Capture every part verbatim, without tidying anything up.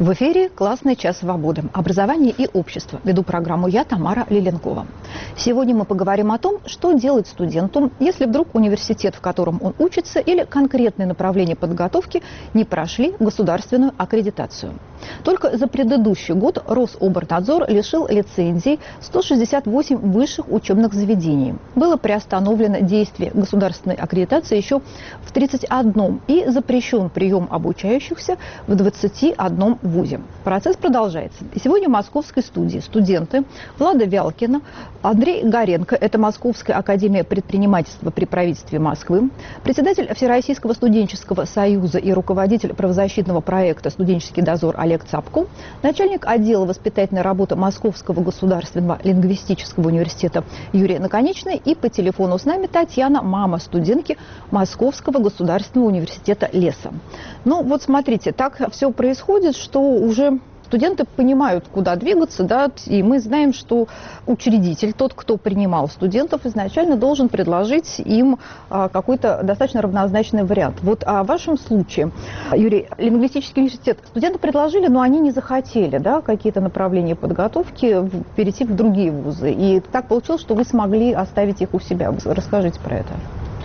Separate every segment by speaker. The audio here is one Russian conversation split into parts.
Speaker 1: В эфире «Классный час свободы. Образование и общество». Веду программу я, Тамара Лиленкова. Сегодня мы поговорим о том, что делать студенту, если вдруг университет, в котором он учится, или конкретные направления подготовки не прошли государственную аккредитацию. Только за предыдущий год Рособорнадзор лишил лицензий сто шестьдесят восемь высших учебных заведений. Было приостановлено действие государственной аккредитации еще в тридцати одном и запрещен прием обучающихся в двадцати одном вузе. Процесс продолжается. И сегодня в московской студии студенты Влада Вялкина, Андрей Горенко, это Московская академия предпринимательства при правительстве Москвы, председатель Всероссийского студенческого союза и руководитель правозащитного проекта «Студенческий дозор» Олег Цапко, начальник отдела воспитательной работы Московского государственного лингвистического университета Юрий Наконечный и по телефону с нами Татьяна, мама студентки Московского государственного университета Леса. Ну вот смотрите, так все происходит, что уже студенты понимают, куда двигаться, да, и мы знаем, что учредитель, тот, кто принимал студентов, изначально должен предложить им а, какой-то достаточно равнозначный вариант. Вот а в вашем случае, Юрий, лингвистический университет, студенты предложили, но они не захотели, да, какие-то направления подготовки перейти в другие вузы. И так получилось, что вы смогли оставить их у себя. Расскажите про это.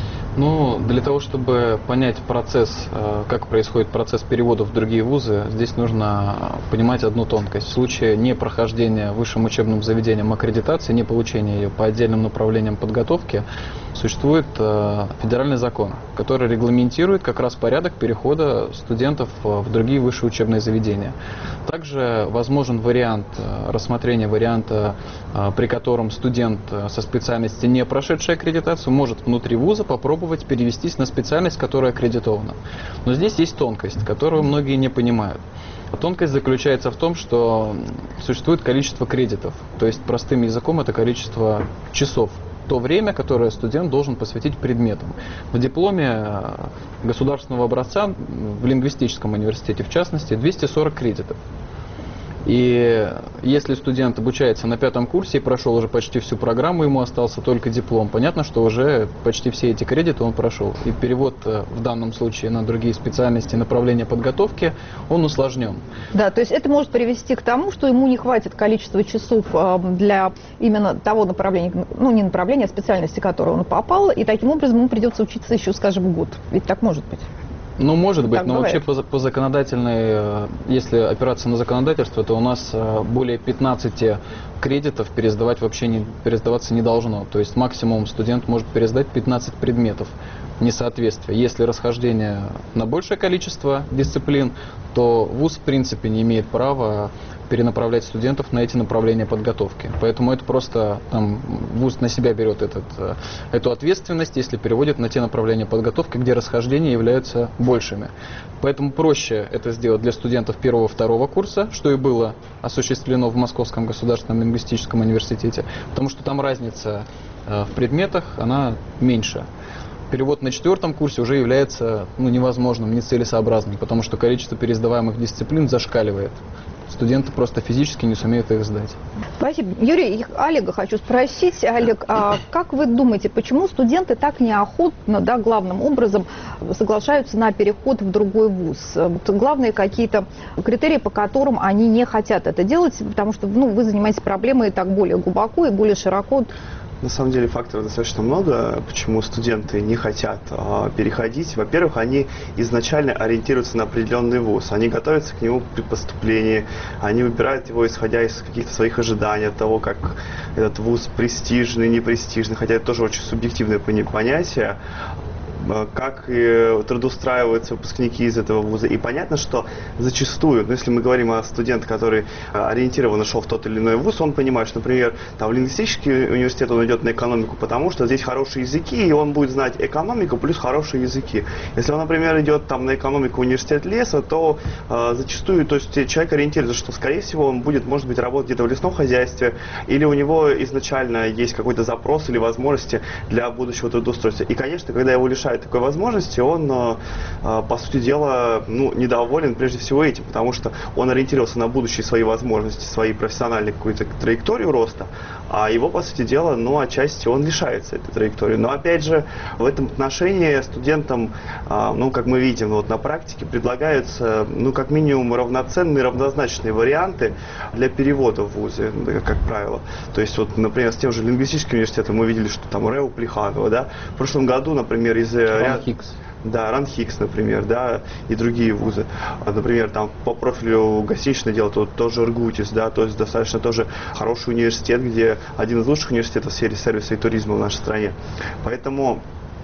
Speaker 2: Ну, для того, чтобы понять процесс, как происходит процесс перевода в другие вузы, здесь нужно понимать одну тонкость. В случае непрохождения высшим учебным заведением аккредитации, не получения ее по отдельным направлениям подготовки, существует федеральный закон, который регламентирует как раз порядок перехода студентов в другие высшие учебные заведения. Также возможен вариант рассмотрения варианта, при котором студент со специальностью, не прошедшей аккредитацию, может внутри вуза попробовать перевестись на специальность, которая аккредитована. Но здесь есть тонкость, которую многие не понимают. А тонкость заключается в том, что существует количество кредитов, то есть простым языком это количество часов, то время, которое студент должен посвятить предметам. В дипломе государственного образца в лингвистическом университете, в частности, двести сорок кредитов. И если студент обучается на пятом курсе и прошел уже почти всю программу, ему остался только диплом, понятно, что уже почти все эти кредиты он прошел. И перевод в данном случае на другие специальности, направления подготовки, он усложнен. Да, то есть это может привести к тому, что ему не хватит количества часов для именно того направления, ну не направления, а специальности, в которую он попал, и таким образом ему придется учиться еще, скажем, год. Ведь так может быть. Ну, может быть, так но бывает. Вообще по, по законодательной, если опираться на законодательство, то у нас более пятнадцати кредитов пересдавать вообще не, пересдаваться не должно. То есть максимум студент может пересдать пятнадцать предметов несоответствия. Если расхождение на большее количество дисциплин, то вуз в принципе не имеет права перенаправлять студентов на эти направления подготовки. Поэтому это просто там, вуз на себя берет этот, эту ответственность, если переводит на те направления подготовки, где расхождения являются большими. Поэтому проще это сделать для студентов первого-второго курса, что и было осуществлено в Московском государственном лингвистическом университете, потому что там разница в предметах, она меньше. Перевод на четвертом курсе уже является ну, невозможным, нецелесообразным, потому что количество пересдаваемых дисциплин зашкаливает. Студенты просто физически не сумеют их сдать. Спасибо. Юрий, Олега хочу спросить. Олег, а как вы думаете, почему студенты так неохотно, да, главным образом соглашаются на переход в другой вуз? Вот главные какие-то критерии, по которым они не хотят это делать, потому что ну, вы занимаетесь проблемой так более глубоко и более широко.
Speaker 3: На самом деле факторов достаточно много, почему студенты не хотят а, переходить. Во-первых, они изначально ориентируются на определенный вуз, они готовятся к нему при поступлении, они выбирают его исходя из каких-то своих ожиданий, от того, как этот вуз престижный, непрестижный, хотя это тоже очень субъективное понятие. Как трудоустраиваются выпускники из этого вуза. И понятно, что зачастую, ну, если мы говорим о студенте, который ориентированно шел в тот или иной вуз, он понимает, что, например, там, в лингвистический университет он идет на экономику, потому что здесь хорошие языки, и он будет знать экономику плюс хорошие языки. Если он, например, идет там, на экономику университет леса, то э, зачастую то есть, человек ориентируется, что, скорее всего, он будет, может быть, работать где-то в лесном хозяйстве, или у него изначально есть какой-то запрос или возможности для будущего трудоустройства. И, конечно, когда его лишают предоставляет такой возможности, он, по сути дела, ну, недоволен прежде всего этим, потому что он ориентировался на будущие свои возможности, свои профессиональные какую-то траекторию роста, а его, по сути дела, ну, отчасти он лишается этой траектории. Но, опять же, в этом отношении студентам, ну, как мы видим, вот на практике предлагаются, ну, как минимум, равноценные, равнозначные варианты для перевода в вузы, как правило. То есть, вот, например, с тем же лингвистическим университетом мы видели, что там РЭУ Плеханова, да, в прошлом году, например, из...
Speaker 2: РАНХИКС.
Speaker 3: Да, РАНХИКС, например, да, и другие вузы. Например, там по профилю гостиничное дело, то тоже РГУТИС, да, то есть достаточно тоже хороший университет, где один из лучших университетов в сфере сервиса и туризма в нашей стране. Поэтому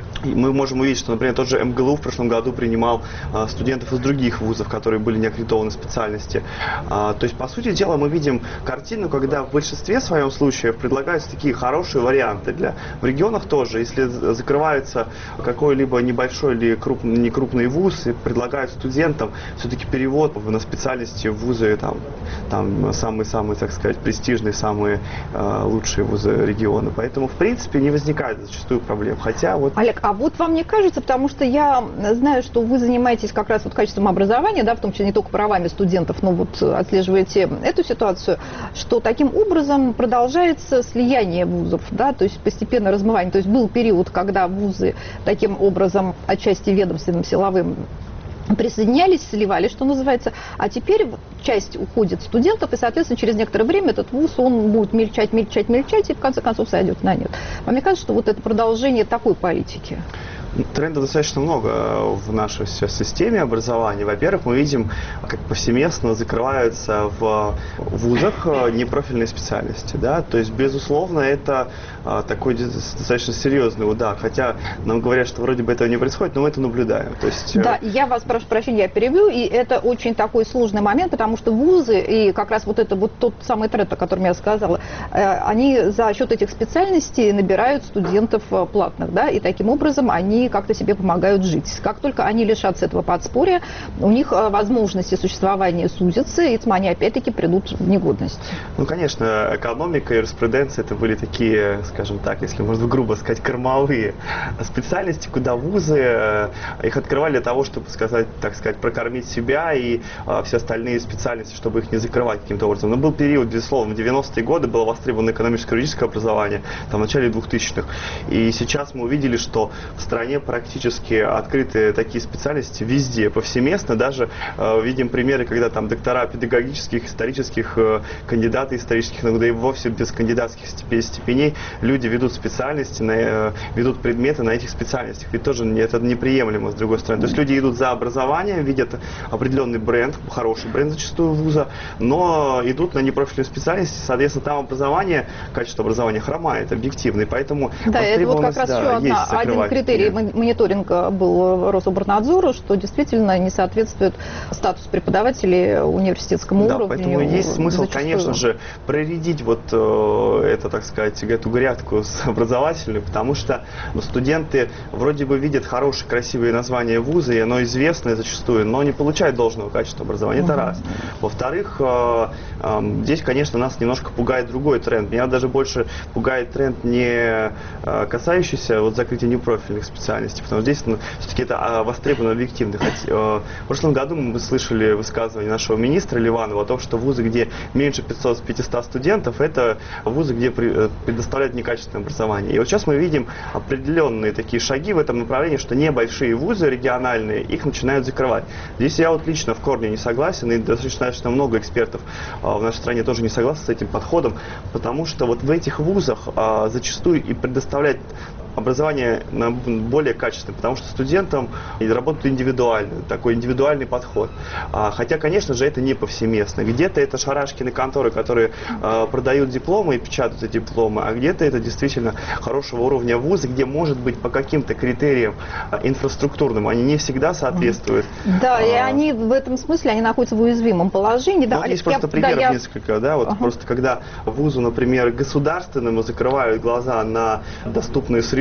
Speaker 3: мы можем увидеть, что, например, тот же МГЛУ в прошлом году принимал а, студентов из других вузов, которые были не аккредитованы специальности. А, то есть, по сути дела, мы видим картину, когда в большинстве своем случаев предлагаются такие хорошие варианты. Для... В регионах тоже, если закрывается какой-либо небольшой или круп... некрупный вуз, и предлагают студентам все-таки перевод на специальности в вузы, там, там самые-самые, так сказать, престижные, самые а, лучшие вузы региона. Поэтому, в принципе, не возникает зачастую проблем. Хотя вот...
Speaker 1: Олег, а вот вам не кажется, потому что я знаю, что вы занимаетесь как раз вот качеством образования, да, в том числе не только правами студентов, но вот отслеживаете эту ситуацию, что таким образом продолжается слияние вузов, да, то есть постепенно размывание. То есть был период, когда вузы таким образом отчасти ведомственным, силовым присоединялись, сливались, что называется, а теперь часть уходит студентов, и, соответственно, через некоторое время этот вуз, он будет мельчать, мельчать, мельчать, и в конце концов сойдет на нет. Вам не кажется, что вот это продолжение такой политики?
Speaker 3: Трендов достаточно много в нашей системе образования. Во-первых, мы видим, как повсеместно закрываются в вузах непрофильные специальности. Да? То есть, безусловно, это такой достаточно серьезный удар. Хотя нам говорят, что вроде бы этого не происходит, но мы это наблюдаем. То есть...
Speaker 1: Да, я вас прошу прощения, я перебью, и это очень такой сложный момент, потому что вузы, и как раз вот это вот тот самый тренд, о котором я сказала, они за счет этих специальностей набирают студентов платных, да, и таким образом они как-то себе помогают жить. Как только они лишатся этого подспорья, у них возможности существования сузятся, и они опять-таки придут в негодность.
Speaker 3: Ну, конечно, экономика и юриспруденция это были такие, скажем так, если можно грубо сказать, кормовые специальности, куда вузы их открывали для того, чтобы сказать, так сказать, прокормить себя и а, все остальные специальности, чтобы их не закрывать каким-то образом. Но был период, безусловно, в девяностые годы было востребовано экономическое и юридическое образование, там, в начале двухтысячных. И сейчас мы увидели, что в стране практически открыты такие специальности везде, повсеместно. Даже э, видим примеры, когда там доктора педагогических, исторических, э, кандидаты исторических наук, да и вовсе без кандидатских степеней люди ведут специальности, на, э, ведут предметы на этих специальностях. Ведь тоже это неприемлемо, с другой стороны. То есть люди идут за образованием, видят определенный бренд, хороший бренд зачастую вуза, но идут на непрофильную специальность, соответственно, там образование, качество образования хромает, объективно, и поэтому
Speaker 1: да, это вот как раз да, еще одна, один критерий мониторинга был Рособорнадзора, что действительно не соответствует статус преподавателей университетскому
Speaker 3: да,
Speaker 1: уровню.
Speaker 3: Поэтому есть смысл, зачастую. Конечно же, проредить вот э, это, так сказать, эту грядку образовательную, потому что ну, студенты вроде бы видят хорошие, красивые названия вуза, и оно известное зачастую, но не получают должного качества образования. Это раз. Во-вторых, э, э, здесь, конечно, нас немножко пугает другой тренд. Меня даже больше пугает тренд не э, касающийся вот, закрытия непрофильных специальностей, потому что здесь ну, все-таки это востребовано объективно. Хотя, э, в прошлом году мы слышали высказывание нашего министра Ливанова о том, что вузы, где меньше пятисот студентов, это вузы, где при, предоставляют некачественное образование. И вот сейчас мы видим определенные такие шаги в этом направлении, что небольшие вузы региональные, их начинают закрывать. Здесь я вот лично в корне не согласен, и достаточно много экспертов э, в нашей стране тоже не согласны с этим подходом, потому что вот в этих вузах э, зачастую и предоставляют образование более качественное, потому что студентам работают индивидуально, такой индивидуальный подход. Хотя, конечно же, это не повсеместно. Где-то это шарашкины конторы, которые продают дипломы и печатают эти дипломы, а где-то это действительно хорошего уровня вузы, где, может быть, по каким-то критериям инфраструктурным они не всегда соответствуют.
Speaker 1: Да, а... и они в этом смысле они находятся в уязвимом положении. Да,
Speaker 3: вот есть просто я... примеров да, я... несколько, да, вот ага. Просто когда вузу, например, государственному закрывают глаза на доступную среду,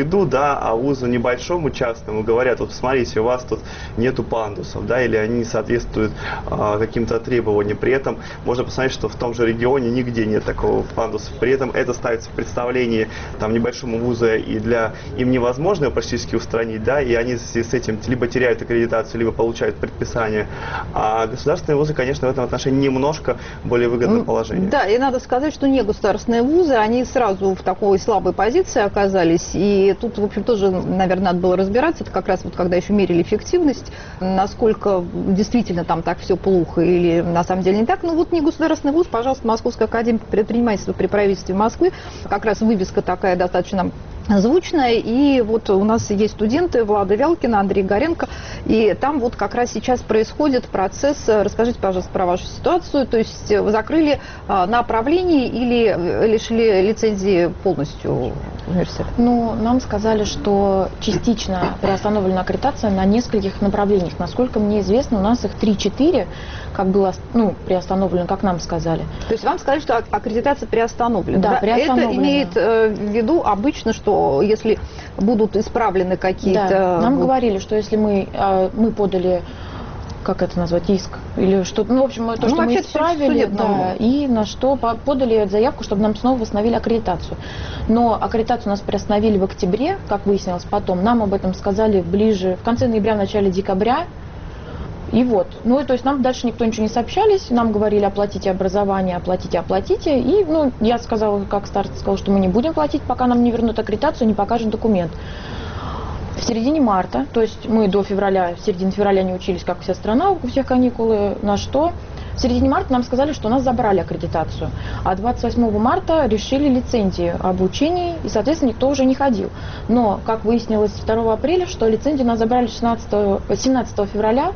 Speaker 3: виду, да, а вузу небольшому, частному говорят, вот смотрите, у вас тут нету пандусов, да, или они не соответствуют а, каким-то требованиям. При этом можно посмотреть, что в том же регионе нигде нет такого пандуса. При этом это ставится в представлении там небольшому вузу, и для им невозможно его практически устранить, да, и они с, с этим либо теряют аккредитацию, либо получают предписание. А государственные вузы, конечно, в этом отношении немножко более выгодное положение.
Speaker 1: Да, и надо сказать, что не государственные вузы, они сразу в такой слабой позиции оказались, и тут, в общем, тоже, наверное, надо было разбираться, это как раз вот когда еще мерили эффективность, насколько действительно там так все плохо или на самом деле не так. Ну вот не государственный вуз, пожалуйста, Московская академия предпринимательства при правительстве Москвы, как раз вывеска такая достаточно звучная, и вот у нас есть студенты Влада Вялкина, Андрей Горенко, и там вот как раз сейчас происходит процесс. Расскажите, пожалуйста, про вашу ситуацию, то есть вы закрыли направление или лишили лицензии полностью университет?
Speaker 4: Ну, нам сказали, что частично приостановлена аккредитация на нескольких направлениях. Насколько мне известно, у нас их три-четыре, как было, ну, приостановлено, как нам сказали.
Speaker 1: То есть вам сказали, что аккредитация приостановлена?
Speaker 4: Да,
Speaker 1: да?
Speaker 4: приостановлена.
Speaker 1: Это имеет в виду обычно, что если будут исправлены какие-то...
Speaker 4: Да, нам говорили, что если мы, мы подали, как это назвать, иск, или что-то, ну, в общем, то,
Speaker 1: ну,
Speaker 4: что мы исправили, да, и на что подали заявку, чтобы нам снова восстановили аккредитацию. Но аккредитацию у нас приостановили в октябре, как выяснилось потом. Нам об этом сказали ближе, в конце ноября, в начале декабря. И вот, ну, и, то есть нам дальше никто ничего не сообщались, нам говорили: оплатите образование, оплатите, оплатите. И, ну, я сказала, как староста сказала, что мы не будем платить, пока нам не вернут аккредитацию, не покажем документ. В середине марта, то есть мы до февраля, в середине февраля не учились, как вся страна, у всех каникулы, на что? В середине марта нам сказали, что у нас забрали аккредитацию, а двадцать восьмого марта решили лицензию об учении, и, соответственно, никто уже не ходил. Но, как выяснилось второго апреля, что лицензию у нас забрали семнадцатого февраля,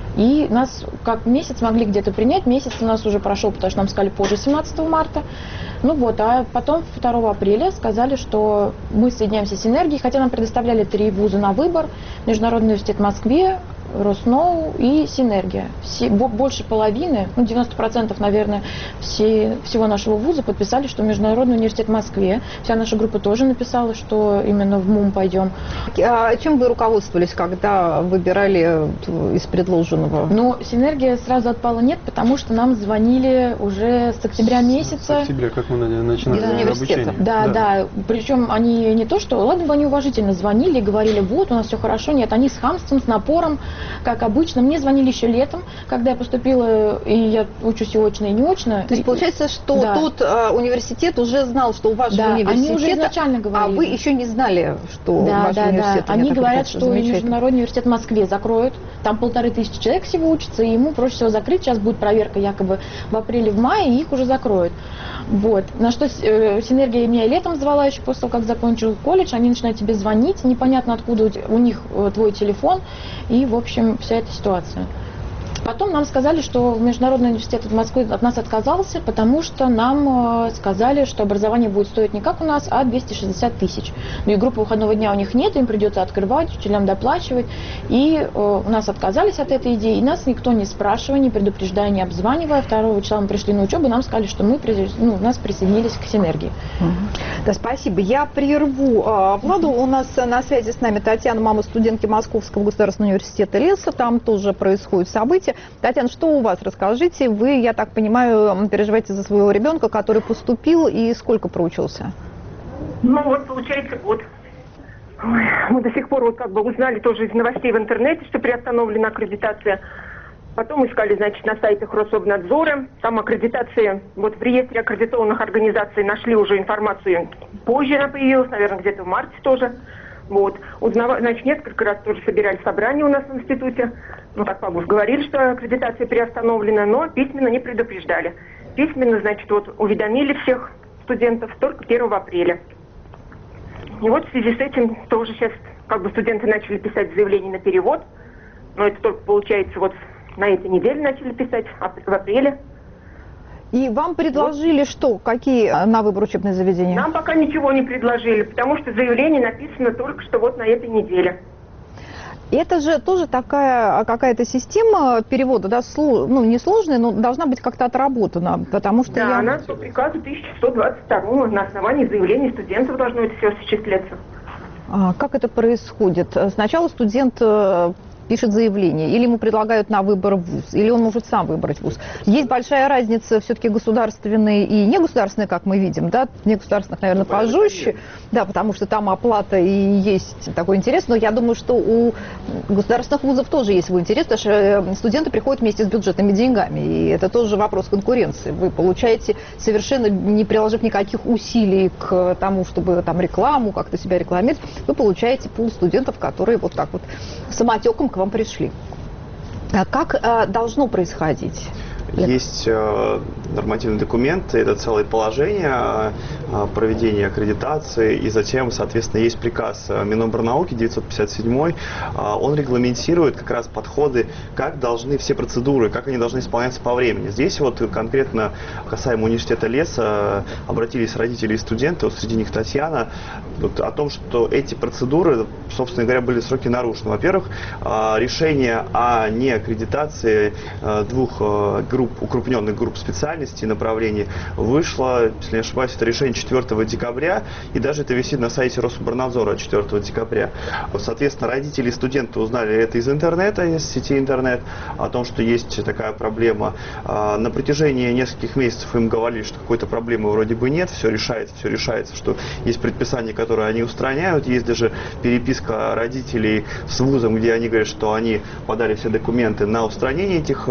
Speaker 4: и нас как месяц могли где-то принять, месяц у нас уже прошел, потому что нам сказали позже семнадцатого марта. Ну вот, а потом второго апреля сказали, что мы соединяемся с Синергией, хотя нам предоставляли три вуза на выбор: Международный университет в Москве, Росноу и Синергия. Все, больше половины, ну девяносто процентов, наверное, все, всего нашего вуза подписали, что Международный университет в Москве. Вся наша группа тоже написала, что именно в МУМ пойдем.
Speaker 1: А чем вы руководствовались, когда выбирали из предложенного?
Speaker 4: Ну, Синергия сразу отпала нет, потому что нам звонили уже с октября месяца.
Speaker 5: С октября, как мы начинали обучение.
Speaker 4: Да, да, да. Причем они не то, что, ладно бы они уважительно звонили и говорили: вот, у нас все хорошо. Нет, они с хамством, с напором, как обычно. Мне звонили еще летом, когда я поступила, и я учусь и очно, и не очно.
Speaker 1: То есть получается, что да. тот а, университет уже знал, что у вашего
Speaker 4: да,
Speaker 1: университета,
Speaker 4: они уже изначально говорили.
Speaker 1: А вы еще не знали, что
Speaker 4: да,
Speaker 1: ваш
Speaker 4: да,
Speaker 1: университет.
Speaker 4: Да. Они говорят, что Международный университет в Москве закроют. Там полторы тысячи человек всего учатся, и ему проще всего закрыть. Сейчас будет проверка якобы в апреле, в мае, и их уже закроют. Вот. На что э, Синергия меня летом звала, еще после того, как закончил колледж. Они начинают тебе звонить, непонятно откуда у них э, твой телефон. И, в общем, вся эта ситуация. Потом нам сказали, что Международный университет в Москве от нас отказался, потому что нам э, сказали, что образование будет стоить не как у нас, а двести шестьдесят тысяч. Ну и группы выходного дня у них нет, им придется открывать, учителям доплачивать. И э, у нас отказались от этой идеи, и нас никто не спрашивая, не предупреждая, не обзванивая. Второго числа мы пришли на учебу, нам сказали, что мы ну, нас присоединились к Синергии.
Speaker 1: Mm-hmm. Да, спасибо. Я прерву а, Владу. У нас на связи с нами Татьяна, мама студентки Московского государственного университета Леса. Там тоже происходят события. Татьяна, что у вас? Расскажите. Вы, я так понимаю, переживаете за своего ребенка, который поступил, и сколько проучился?
Speaker 6: Ну вот, получается, год. Ой, мы до сих пор вот как бы узнали тоже из новостей в интернете, что приостановлена аккредитация. Потом искали, значит, на сайтах Рособнадзора. Там аккредитация, вот в реестре аккредитованных организаций нашли уже информацию. Позже она появилась, наверное, где-то в марте тоже. Вот. Узнавали, значит, несколько раз тоже собирали собрания у нас в институте. Ну, как Павлов говорили, что аккредитация приостановлена, но письменно не предупреждали. Письменно, значит, вот уведомили всех студентов только первого апреля. И вот в связи с этим тоже сейчас как бы студенты начали писать заявление на перевод. Но это только получается вот на этой неделе начали писать, в апреле.
Speaker 1: И вам предложили вот. Что? Какие на выбор учебные заведения?
Speaker 6: Нам пока ничего не предложили, потому что заявление написано только что вот на этой неделе.
Speaker 1: Это же тоже такая какая-то система перевода, да, ну не сложная, но должна быть как-то отработана, потому что
Speaker 6: да,
Speaker 1: я...
Speaker 6: она по приказу тысяча сто двадцать второму на основании заявления студентов должно это все осуществляться.
Speaker 1: А как это происходит? Сначала студент пишет заявление, или ему предлагают на выбор вуз, или он может сам выбрать вуз. Есть большая разница все-таки государственные и негосударственные, как мы видим, да, негосударственных, наверное, пожестче, да, потому что там оплата и есть такой интерес, но я думаю, что у государственных вузов тоже есть свой интерес, потому что студенты приходят вместе с бюджетными деньгами, и это тоже вопрос конкуренции. Вы получаете, совершенно не приложив никаких усилий к тому, чтобы там рекламу, как-то себя рекламировать, вы получаете пул студентов, которые вот так вот самотеком к вам пришли. А как а, должно происходить?
Speaker 3: Есть э, нормативные документы, это целое положение э, проведения аккредитации, и затем, соответственно, есть приказ Минобрнауки девятьсот пятьдесят седьмой, э, он регламентирует как раз подходы, как должны все процедуры, как они должны исполняться по времени. Здесь вот конкретно касаемо университета леса обратились родители и студенты, вот среди них Татьяна, вот, о том, что эти процедуры, собственно говоря, были сроки нарушены. Во-первых, э, решение о неаккредитации э, двух э, групп, укрупненных групп специальностей и направлений вышло, если не ошибаюсь, это решение четвёртого декабря, и даже это висит на сайте Рособорнадзора четвёртого декабря. Соответственно, родители и студенты узнали это из интернета, из сети интернет, о том, что есть такая проблема. На протяжении нескольких месяцев им говорили, что какой-то проблемы вроде бы нет, все решается, все решается, что есть предписания, которые они устраняют, есть даже переписка родителей с вузом, где они говорят, что они подали все документы на устранение этих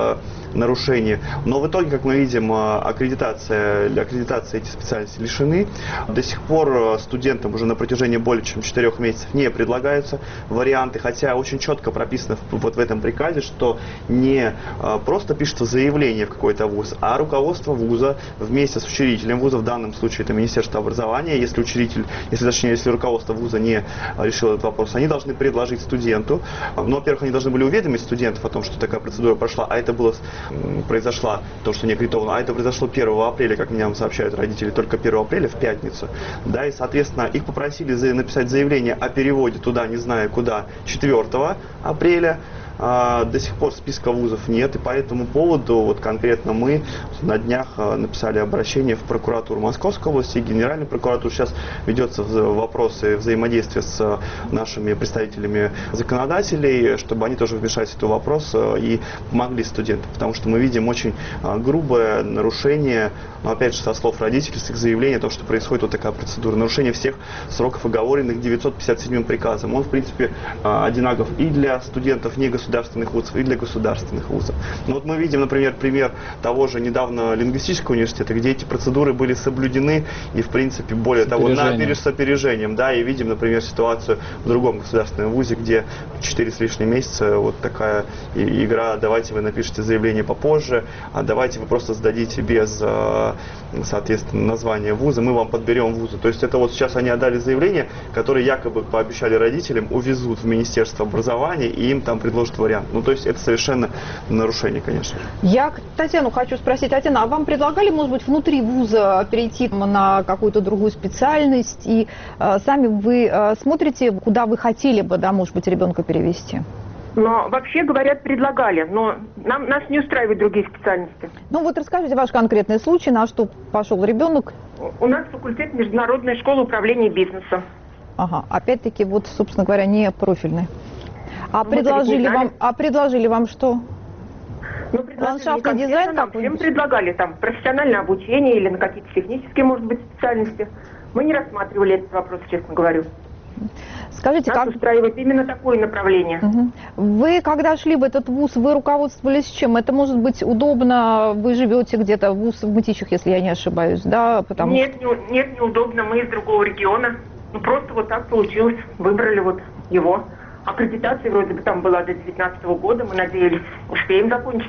Speaker 3: нарушений. Но в итоге, как мы видим, аккредитация, для аккредитации эти специальности лишены. До сих пор студентам уже на протяжении более чем четырех месяцев не предлагаются варианты, хотя очень четко прописано вот в этом приказе, что не просто пишется заявление в какой-то вуз, а руководство вуза вместе с учредителем вуза, в данном случае это Министерство образования, если учредитель, если точнее, если руководство вуза не решило этот вопрос, они должны предложить студенту, ну, во-первых, они должны были уведомить студентов о том, что такая процедура прошла, а это было произошла, то, что не аккредитовано, а это произошло первого апреля, как мне сообщают родители, только первого апреля в пятницу, да, и, соответственно, их попросили написать заявление о переводе туда, не знаю куда, четвёртого апреля. До сих пор списка вузов нет, и по этому поводу вот конкретно мы на днях написали обращение в прокуратуру Московской области и Генеральную прокуратуру. Сейчас ведется вопросы взаимодействия с нашими представителями законодателей, чтобы они тоже вмешались в этот вопрос и помогли студентам, потому что мы видим очень грубое нарушение, но опять же со слов родителей, с их заявления о том, что происходит вот такая процедура, нарушение всех сроков, оговоренных девятьсот пятьдесят седьмым приказом. Он в принципе одинаков и для студентов не государственных государственных вузов и для государственных вузов. Но вот мы видим, например, пример того же недавно лингвистического университета, где эти процедуры были соблюдены и, в принципе, более того, на, с опережением, да, и видим, например, ситуацию в другом государственном вузе, где четыре с лишним месяца вот такая игра, давайте вы напишите заявление попозже, а давайте вы просто сдадите без, соответственно, названия вуза, мы вам подберем вузы. То есть это вот сейчас они отдали заявление, которое якобы пообещали родителям, увезут в Министерство образования и им там предложат вариант. Ну, то есть это совершенно нарушение, конечно.
Speaker 1: Я Татьяну хочу спросить. Татьяна, а вам предлагали, может быть, внутри вуза перейти на какую-то другую специальность? И э, сами вы э, смотрите, куда вы хотели бы, да, может быть, ребенка перевести?
Speaker 6: Но вообще, говорят, предлагали, но нам, нас не устраивают другие специальности.
Speaker 1: Ну вот расскажите ваш конкретный случай, на что пошел ребенок.
Speaker 6: У нас факультет Международной школы управления бизнесом.
Speaker 1: Ага, опять-таки, вот, собственно говоря, не профильный. А предложили вам, а предложили вам что?
Speaker 6: Ну, ландшафтный дизайн нам всем предлагали там профессиональное обучение или на какие-то технические, может быть, специальности. Мы не рассматривали этот вопрос, честно говорю.
Speaker 1: Скажите,
Speaker 6: нас
Speaker 1: как
Speaker 6: устраивает именно такое направление.
Speaker 1: Угу. Вы, когда шли в этот вуз, вы руководствовались чем? Это может быть удобно, вы живете где-то, вуз в Мытищах, если я не ошибаюсь, да? Потому
Speaker 6: нет,
Speaker 1: что...
Speaker 6: не, нет, неудобно, мы из другого региона. Ну, просто вот так получилось, выбрали вот его. Аккредитация вроде бы там была до две тысячи девятнадцатого года, мы надеялись, успеем закончить.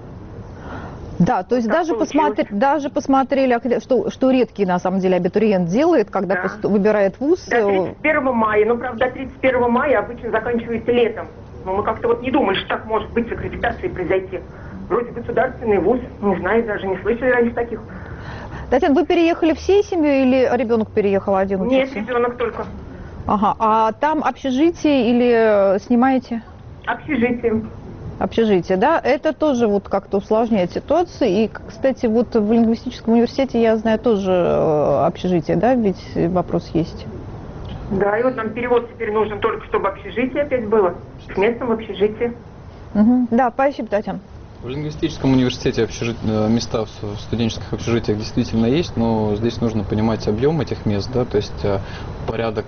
Speaker 1: Да, то есть даже, посмотри, даже посмотрели, что, что редкий на самом деле абитуриент делает, когда да. пост, выбирает вуз.
Speaker 6: До тридцать первого мая, ну правда, тридцать первого мая обычно заканчивается летом. Но мы как-то вот не думали, что так может быть с аккредитацией произойти. Вроде государственный вуз, не знаю, даже не слышали раньше таких.
Speaker 1: Татьяна, вы переехали всей семьей или ребенок переехал один учиться?
Speaker 6: Нет, ребенок только.
Speaker 1: Ага, а там общежитие или снимаете?
Speaker 6: Общежитие.
Speaker 1: Общежитие, да? Это тоже вот как-то усложняет ситуацию. И, кстати, вот в лингвистическом университете, я знаю, тоже общежитие, да? Ведь вопрос есть.
Speaker 6: Да, и вот нам перевод теперь нужен только, чтобы общежитие опять было. С местом в общежитии.
Speaker 1: Угу. Да, спасибо, Татьяна.
Speaker 2: В лингвистическом университете общежит... места в студенческих общежитиях действительно есть, но здесь нужно понимать объем этих мест, да, то есть порядок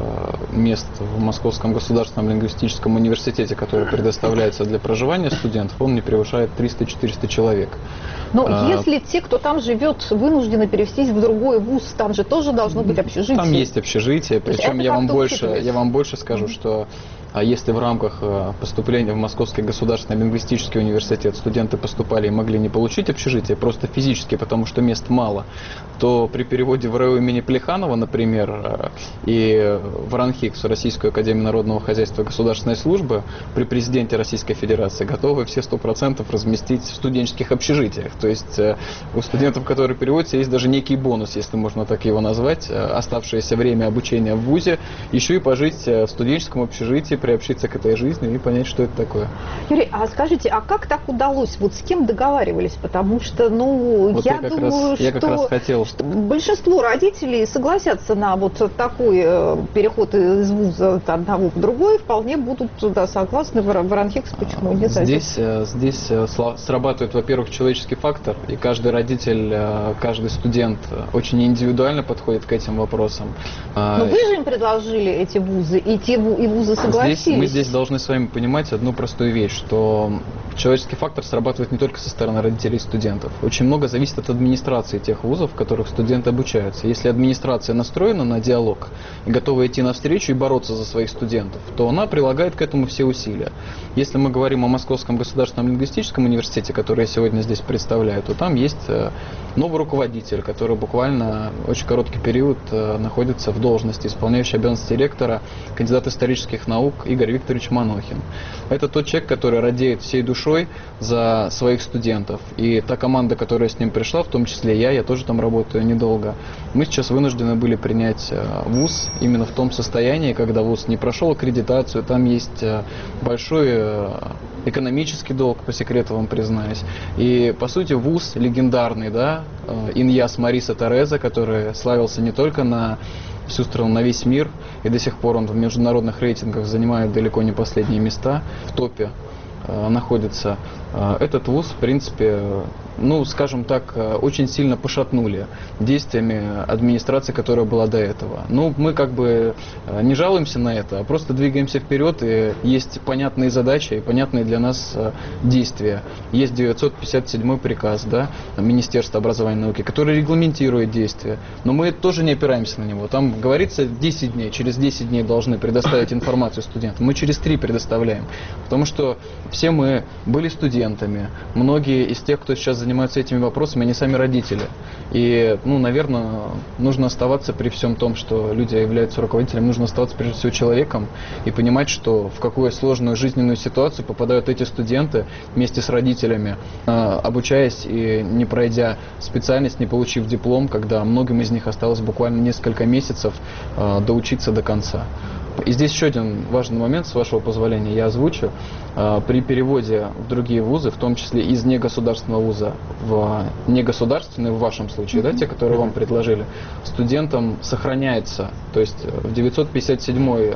Speaker 2: мест в Московском государственном лингвистическом университете, который предоставляется для проживания студентов, он не превышает триста-четыреста человек.
Speaker 1: Но
Speaker 2: а,
Speaker 1: если те, кто там живет, вынуждены перевестись в другой вуз, там же тоже должно быть общежитие.
Speaker 2: Там есть общежитие, причем я вам, больше, я вам больше скажу, mm-hmm. что а если в рамках поступления в Московский государственный лингвистический университет студенты поступали и могли не получить общежитие, просто физически, потому что мест мало, то при переводе в РАО имени Плеханова, например, и в РАНХИКС, Российскую академию народного хозяйства и государственной службы, при президенте Российской Федерации готовы все сто процентов разместить в студенческих общежитиях. То есть у студентов, которые переводятся, есть даже некий бонус, если можно так его назвать, оставшееся время обучения в вузе, еще и пожить в студенческом общежитии, приобщиться к этой жизни и понять, что это такое.
Speaker 1: Юрий, а скажите, а как так удалось? Вот с кем договаривались? Потому что, ну,
Speaker 2: вот
Speaker 1: я,
Speaker 2: я
Speaker 1: думаю,
Speaker 2: раз,
Speaker 1: что,
Speaker 2: я как раз хотел.
Speaker 1: что большинство родителей согласятся на вот такой э, переход из вуза от одного в другой, вполне будут да, согласны в, в РАНХИКС, почему нет?
Speaker 2: Здесь, здесь срабатывает, во-первых, человеческий фактор, и каждый родитель, каждый студент очень индивидуально подходит к этим вопросам.
Speaker 1: Но вы же им предложили эти вузы, и те и вузы согласились.
Speaker 2: Здесь, мы здесь должны с вами понимать одну простую вещь, что человеческий фактор срабатывает не только со стороны родителей и студентов. Очень много зависит от администрации тех вузов, в которых студенты обучаются. Если администрация настроена на диалог и готова идти навстречу и бороться за своих студентов, то она прилагает к этому все усилия. Если мы говорим о Московском государственном лингвистическом университете, который я сегодня здесь представляю, то там есть новый руководитель, который буквально очень короткий период находится в должности, исполняющий обязанности ректора, кандидат исторических наук Игорь Викторович Манохин. Это тот человек, который радеет всей душой за своих студентов. И та команда, которая с ним пришла, в том числе я, я тоже там работаю недолго, мы сейчас вынуждены были принять вуз именно в том состоянии, когда вуз не прошел аккредитацию, там есть большой экономический долг, по секрету вам признаюсь. И, по сути, вуз легендарный, да, Иньяс Мариса Тереза, который славился не только на всю страну, на весь мир, и до сих пор он в международных рейтингах занимает далеко не последние места, в топе э, находится. Э, этот вуз, в принципе, ну, скажем так, очень сильно пошатнули действиями администрации, которая была до этого. Ну, мы как бы не жалуемся на это, а просто двигаемся вперед, и есть понятные задачи и понятные для нас действия. Есть девятьсот пятьдесят седьмой приказ, да, Министерства образования и науки, который регламентирует действия, но мы тоже не опираемся на него. Там говорится десять дней, через десять дней должны предоставить информацию студентам. Мы через три предоставляем, потому что все мы были студентами, многие из тех, кто сейчас занимаются этими вопросами, они сами родители. И, ну, наверное, нужно оставаться при всем том, что люди являются руководителем, нужно оставаться прежде всего человеком и понимать, что в какую сложную жизненную ситуацию попадают эти студенты вместе с родителями, обучаясь и не пройдя специальность, не получив диплом, когда многим из них осталось буквально несколько месяцев доучиться до конца. И здесь еще один важный момент, с вашего позволения, я озвучу. При переводе в другие вузы, в том числе из негосударственного вуза в негосударственный, в вашем случае, mm-hmm. да, те, которые вам предложили, студентам сохраняется, то есть в девятьсот пятьдесят седьмой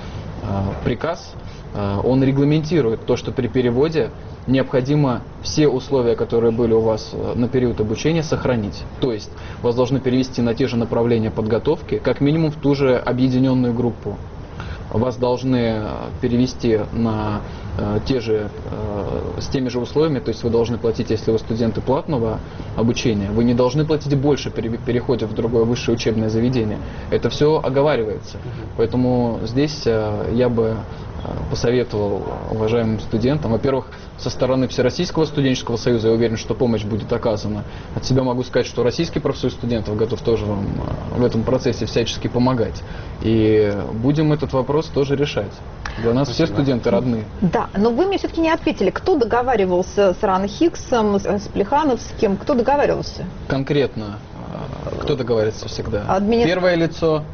Speaker 2: приказ, он регламентирует то, что при переводе необходимо все условия, которые были у вас на период обучения, сохранить. То есть вас должны перевести на те же направления подготовки, как минимум в ту же объединенную группу. Вас должны перевести на э, те же, э, с теми же условиями, то есть вы должны платить, если вы студенты платного обучения, вы не должны платить больше при переходе в другое высшее учебное заведение. Это все оговаривается. Поэтому здесь э, я бы посоветовал уважаемым студентам, во-первых, со стороны Всероссийского студенческого союза, я уверен, что помощь будет оказана. От себя могу сказать, что Российский профсоюз студентов готов тоже вам в этом процессе всячески помогать. И будем этот вопрос тоже решать. Для нас Спасибо. Все студенты родные.
Speaker 1: Да, но вы мне все-таки не ответили, кто договаривался с РАНХИКСом, с Плехановским, кто договаривался?
Speaker 2: Конкретно, кто договаривается всегда?
Speaker 1: Админи...
Speaker 2: Первое лицо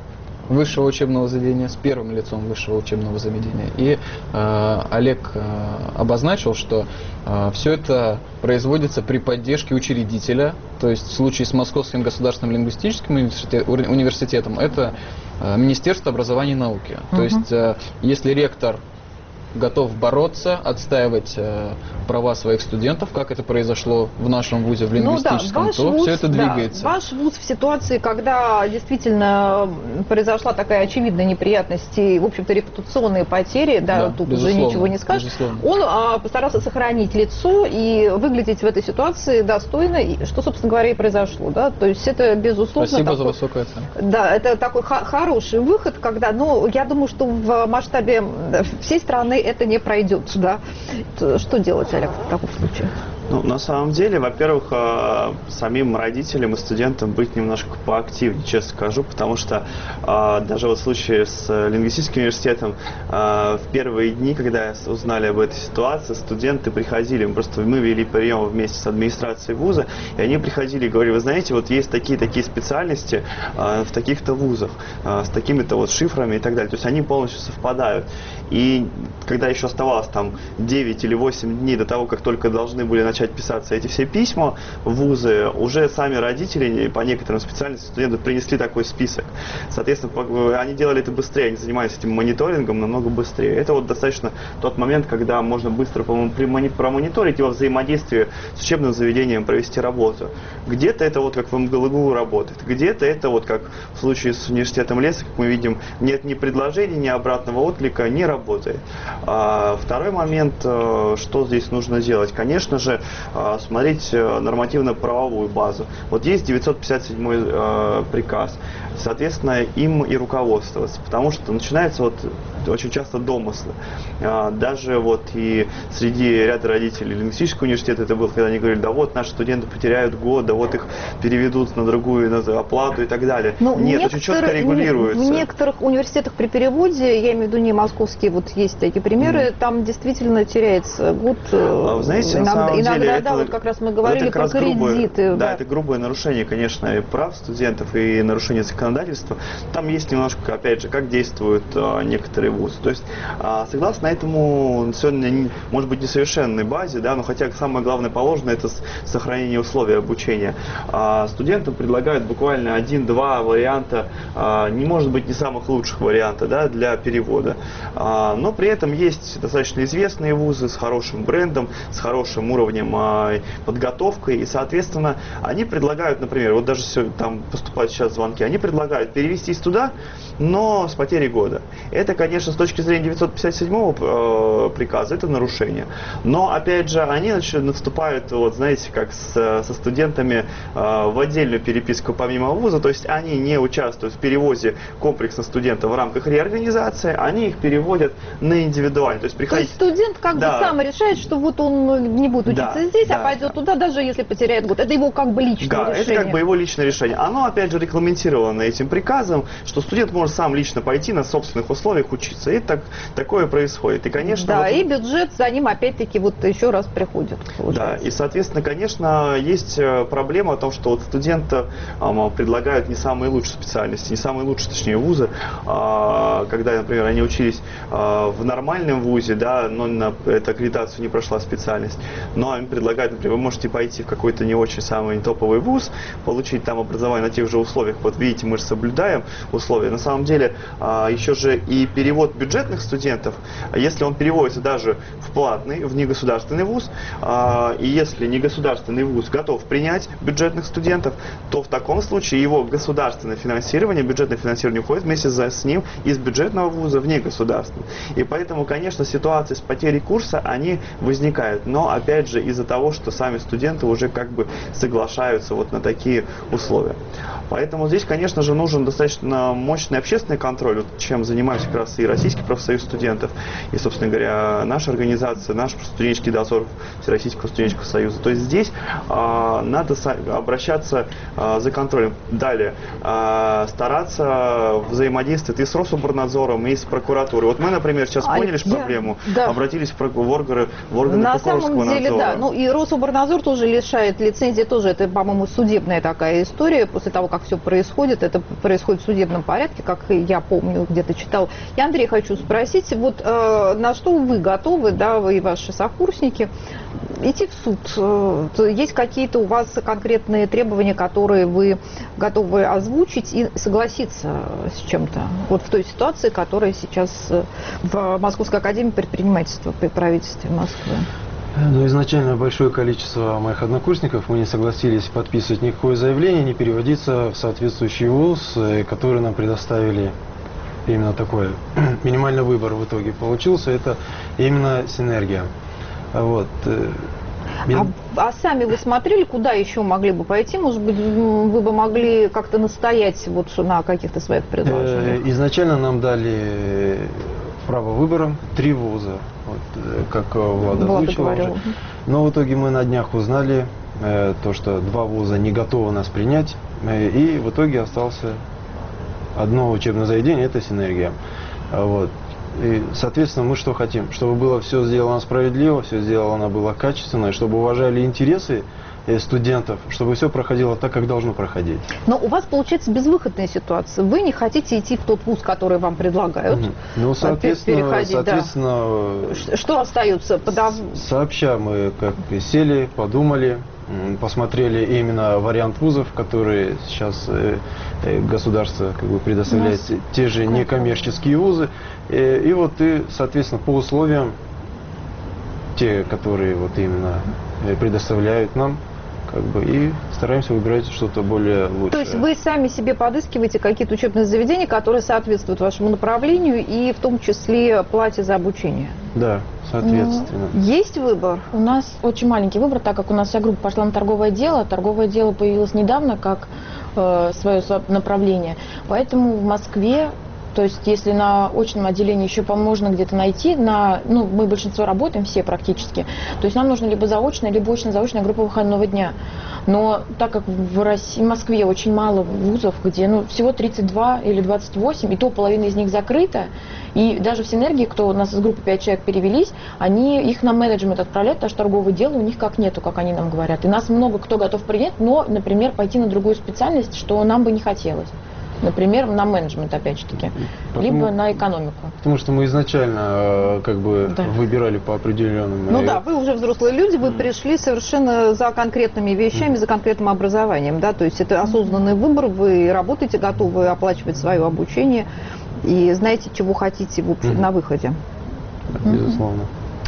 Speaker 2: высшего учебного заведения с первым лицом высшего учебного заведения. И э, Олег э, обозначил, что э, все это производится при поддержке учредителя, то есть в случае с Московским государственным лингвистическим университетом это э, Министерство образования и науки. Uh-huh. То есть э, если ректор готов бороться, отстаивать э, права своих студентов, как это произошло в нашем вузе, в лингвистическом, ну, да, то вуз, все это двигается.
Speaker 1: Да, ваш вуз в ситуации, когда действительно произошла такая очевидная неприятность и, в общем-то, репутационные потери, да, да тут уже ничего не скажешь, безусловно. Он а, постарался сохранить лицо и выглядеть в этой ситуации достойно, и, что, собственно говоря, и произошло. Да? То есть это, безусловно...
Speaker 2: Спасибо
Speaker 1: такой,
Speaker 2: за высокую оценку.
Speaker 1: Да, это такой хороший выход, когда, ну, я думаю, что в масштабе всей страны это не пройдет, да. Что делать, Олег, в таком случае?
Speaker 3: Ну, на самом деле, во-первых, э, самим родителям и студентам быть немножко поактивнее, честно скажу, потому что э, даже вот в случае с лингвистическим университетом э, в первые дни, когда узнали об этой ситуации, студенты приходили, мы просто мы вели прием вместе с администрацией вуза, и они приходили и говорили: вы знаете, вот есть такие-такие специальности э, в таких-то вузах, э, с такими-то вот шифрами и так далее, то есть они полностью совпадают. И когда еще оставалось там девять или восемь дней до того, как только должны были начать писаться эти все письма в вузы, уже сами родители по некоторым специальностям студентов принесли такой список. Соответственно, они делали это быстрее, они занимались этим мониторингом намного быстрее. Это вот достаточно тот момент, когда можно быстро промониторить его взаимодействие с учебным заведением, провести работу. Где-то это вот как в эм гэ эл гу работает, где-то это вот как в случае с университетом леса, как мы видим, нет ни предложений, ни обратного отклика, не работает. А второй момент, что здесь нужно делать? Конечно же, смотреть нормативно-правовую базу. Вот есть девятьсот пятьдесят седьмой э, приказ. Соответственно, им и руководствоваться. Потому что начинается вот очень часто домыслы. А, даже вот и среди ряда родителей лингвистического университета это было, когда они говорили: да вот наши студенты потеряют год, да вот их переведут на другую на оплату и так далее. Но нет, очень четко регулируется.
Speaker 1: В некоторых университетах при переводе, я имею в виду не московские, вот есть такие примеры, mm. там действительно теряется год.
Speaker 3: А, знаете,
Speaker 1: иногда,
Speaker 3: на самом
Speaker 1: иногда
Speaker 3: деле,
Speaker 1: да,
Speaker 3: это,
Speaker 1: вот как раз мы говорили про кредиты.
Speaker 3: Грубое,
Speaker 1: да.
Speaker 3: да, это грубое нарушение, конечно, и прав студентов, и нарушение законодательства. Там есть немножко, опять же, как действуют а, некоторые вузы. То есть, а, согласно этому, сегодня, может быть, несовершенной базе, да, но хотя самое главное положено, это сохранение условий обучения. А, студентам предлагают буквально один-два варианта, а, не может быть не самых лучших варианта, да, для перевода. А, но при этом есть достаточно известные вузы с хорошим брендом, с хорошим уровнем а, подготовкой, и, соответственно, они предлагают, например, вот даже все, там поступают сейчас звонки, они предлагают перевестись туда, но с потерей года. Это, конечно, с точки зрения девятьсот пятьдесят седьмого э, приказа, это нарушение. Но, опять же, они наступают, вот, знаете, как с, со студентами э, в отдельную переписку помимо вуза, то есть они не участвуют в перевозе комплекса студентов в рамках реорганизации, они их переводят на индивидуально. То есть, приходить...
Speaker 1: то есть студент как да. бы сам решает, что вот он не будет учиться да, здесь, да, а пойдет да. туда, даже если потеряет год. Это его как бы личное
Speaker 3: да,
Speaker 1: решение.
Speaker 3: Да, это как бы его личное решение. Оно, опять же, регламентировано этим приказом, что студент может сам лично пойти на собственных условиях учиться. И так, такое происходит. И, конечно,
Speaker 1: да,
Speaker 3: вот...
Speaker 1: и бюджет за ним опять-таки вот еще раз приходит.
Speaker 3: Получается. Да, и, соответственно, конечно, есть проблема о том, что вот студенты а, предлагают не самые лучшие специальности, не самые лучшие, точнее, вузы, а, когда, например, они учились а, в нормальном вузе, да, но на эту аккредитацию не прошла специальность, но они предлагают, например, вы можете пойти в какой-то не очень самый топовый вуз, получить там образование на тех же условиях. Вот видите, мы же соблюдаем условия. На самом деле, а, еще же и перевод бюджетных студентов, если он переводится даже в платный, в негосударственный вуз, а, и если негосударственный вуз готов принять бюджетных студентов, то в таком случае его государственное финансирование, бюджетное финансирование уходит вместе с ним из бюджетного вуза в негосударственный. И поэтому, конечно, ситуации с потерей курса, они возникают. Но, опять же, из-за того, что сами студенты уже как бы соглашаются вот на такие условия. Поэтому здесь, конечно же, нужен достаточно мощный общественный контроль, вот чем занимается как раз и Российский профсоюз студентов, и, собственно говоря, наша организация, наш студенческий дозор Всероссийского студенческого союза. То есть здесь а, надо обращаться а, за контролем. Далее, а, стараться взаимодействовать и с Рособорнадзором, и с прокуратурой. Вот мы, например, сейчас а, поняли я, проблему, да. обратились в, в органы, в органы
Speaker 1: На
Speaker 3: прокурорского
Speaker 1: самом деле,
Speaker 3: надзора.
Speaker 1: Да. Ну и Рособорнадзор тоже лишает лицензии, тоже это, по-моему, судебная такая история, после того, как как все происходит. Это происходит в судебном порядке, как я помню, где-то читал. Я, Андрей, хочу спросить, вот э, на что вы готовы, да, вы и ваши сокурсники, идти в суд? Э, есть какие-то у вас конкретные требования, которые вы готовы озвучить и согласиться с чем-то? Вот в той ситуации, которая сейчас в Московской академии предпринимательства при правительстве Москвы.
Speaker 5: Ну, изначально большое количество моих однокурсников, мы не согласились подписывать никакое заявление, не переводиться в соответствующий вуз, который нам предоставили. Именно такой минимальный выбор в итоге получился, это именно синергия. Вот.
Speaker 1: А, а сами вы смотрели, куда еще могли бы пойти? Может быть, вы бы могли как-то настоять вот на каких-то своих предложениях?
Speaker 5: Изначально нам дали право выбора три вуза, вот, как Влада озвучила уже. Но в итоге мы на днях узнали э, то, что два вуза не готовы нас принять, э, и в итоге остался одно учебное заведение, это «Синергия». Вот. И, соответственно, мы что хотим? Чтобы было все сделано справедливо, все сделано было качественно, чтобы уважали интересы студентов, чтобы все проходило так, как должно проходить.
Speaker 1: Но у вас получается безвыходная ситуация. Вы не хотите идти в тот вуз, который вам предлагают.
Speaker 5: Угу. Ну, соответственно, соответственно
Speaker 1: да. Что остается? Подав...
Speaker 5: Сообща мы как сели, подумали, посмотрели именно вариант вузов, которые сейчас государство как бы предоставляет, те же некоммерческие вузы. И, и вот и, соответственно, по условиям, те, которые вот именно предоставляют нам, как бы, и стараемся выбирать что-то более лучшее.
Speaker 1: То есть вы сами себе подыскиваете какие-то учебные заведения, которые соответствуют вашему направлению и в том числе плате за обучение?
Speaker 5: Да, соответственно.
Speaker 1: Ну, есть выбор?
Speaker 4: У нас очень маленький выбор, так как у нас вся группа пошла на торговое дело. Торговое дело появилось недавно как э, свое направление. Поэтому в Москве, то есть если на очном отделении еще можно где-то найти, на, ну, мы большинство работаем, все практически, то есть нам нужно либо заочная, либо очно-заочная группа выходного дня. Но так как в России, в Москве очень мало вузов, где ну, всего тридцать два или двадцать восемь, и то половина из них закрыта, и даже в «Синергии», кто у нас из группы пять человек перевелись, они их на менеджмент отправляют, потому что торговое дело у них как нету, как они нам говорят. И нас много кто готов принять, но, например, пойти на другую специальность, что нам бы не хотелось. Например, на менеджмент, опять же таки, потому, либо на экономику.
Speaker 5: Потому что мы изначально как бы да. выбирали по определенным...
Speaker 1: Ну да, вы уже взрослые люди, вы mm. пришли совершенно за конкретными вещами, mm. за конкретным образованием, да, то есть это осознанный выбор, вы работаете, готовы оплачивать свое обучение и знаете, чего хотите в общем, mm. на выходе.
Speaker 5: Безусловно.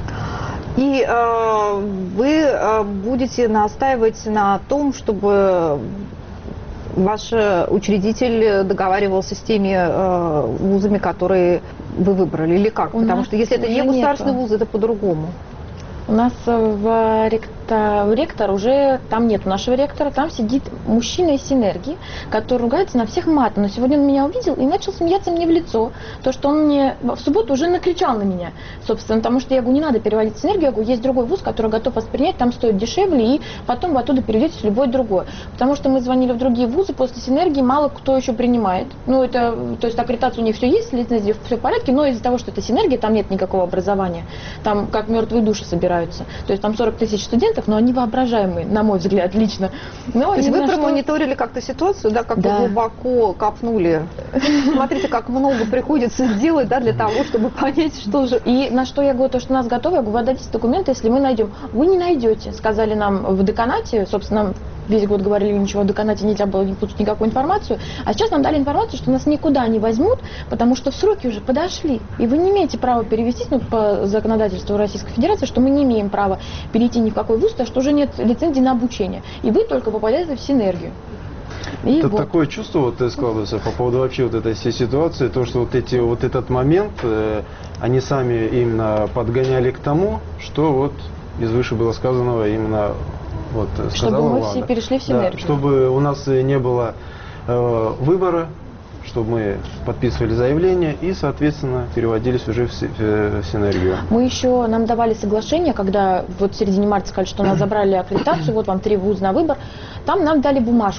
Speaker 1: И э, вы э, будете настаивать на том, чтобы ваш учредитель договаривался с теми э, вузами, которые вы выбрали, или как? У Потому что если это не государственный вуз, это по-другому.
Speaker 4: У нас в ректор, ректор уже, там нет нашего ректора, там сидит мужчина из «Синергии», который ругается на всех матом. Но сегодня он меня увидел и начал смеяться мне в лицо. То, что он мне в субботу уже накричал на меня, собственно, потому что я говорю, не надо переводить в «Синергию», я говорю, есть другой вуз, который готов вас принять, там стоит дешевле, и потом вы оттуда перейдете в любой другой. Потому что мы звонили в другие вузы, после «Синергии» мало кто еще принимает. Ну, это, то есть аккредитация у них все есть, лицензия все в порядке, но из-за того, что это «Синергия», там нет никакого образования. Там как мертвые души собирают. То есть там сорок тысяч студентов, но они воображаемые, на мой взгляд, лично. Но
Speaker 1: То есть вы промониторили что... как-то ситуацию, да, как да. глубоко копнули. Смотрите, как много приходится делать, да, для того, чтобы понять, что же.
Speaker 4: И на что я говорю, то, что у нас готово, я говорю, вы отдадите документы, если мы найдем. Вы не найдете, сказали нам в деканате, собственно, весь год говорили, ничего в деканате нельзя было не получить никакую информацию, а сейчас нам дали информацию, что нас никуда не возьмут, потому что в сроки уже подошли, и вы не имеете права перевестись, ну, по законодательству Российской Федерации, что мы не имеем права перейти ни в какой вуз, потому что уже нет лицензии на обучение, и вы только попадаете в «Синергию». И
Speaker 5: это
Speaker 4: вот.
Speaker 5: Такое чувство вот складывается по поводу вообще вот этой всей ситуации, то, что вот, эти, вот этот момент, э, они сами именно подгоняли к тому, что вот из выше было сказанного именно вот,
Speaker 4: чтобы мы
Speaker 5: Влада.
Speaker 4: все перешли в «Синергию».
Speaker 5: Да, чтобы у нас не было э, выбора, чтобы мы подписывали заявление и, соответственно, переводились уже в, в «Синергию».
Speaker 4: Мы еще, нам давали соглашение, когда вот в середине марта сказали, что нас забрали аккредитацию, вот вам три вуза на выбор, там нам дали бумажку.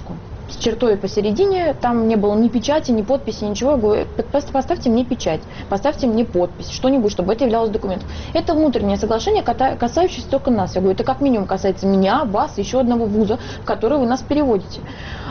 Speaker 4: с чертой посередине, там не было ни печати, ни подписи, ничего. Я говорю, поставьте мне печать, поставьте мне подпись, что-нибудь, чтобы это являлось документом. Это внутреннее соглашение, касающееся только нас. Я говорю, это как минимум касается меня, вас, еще одного вуза, в который вы нас переводите.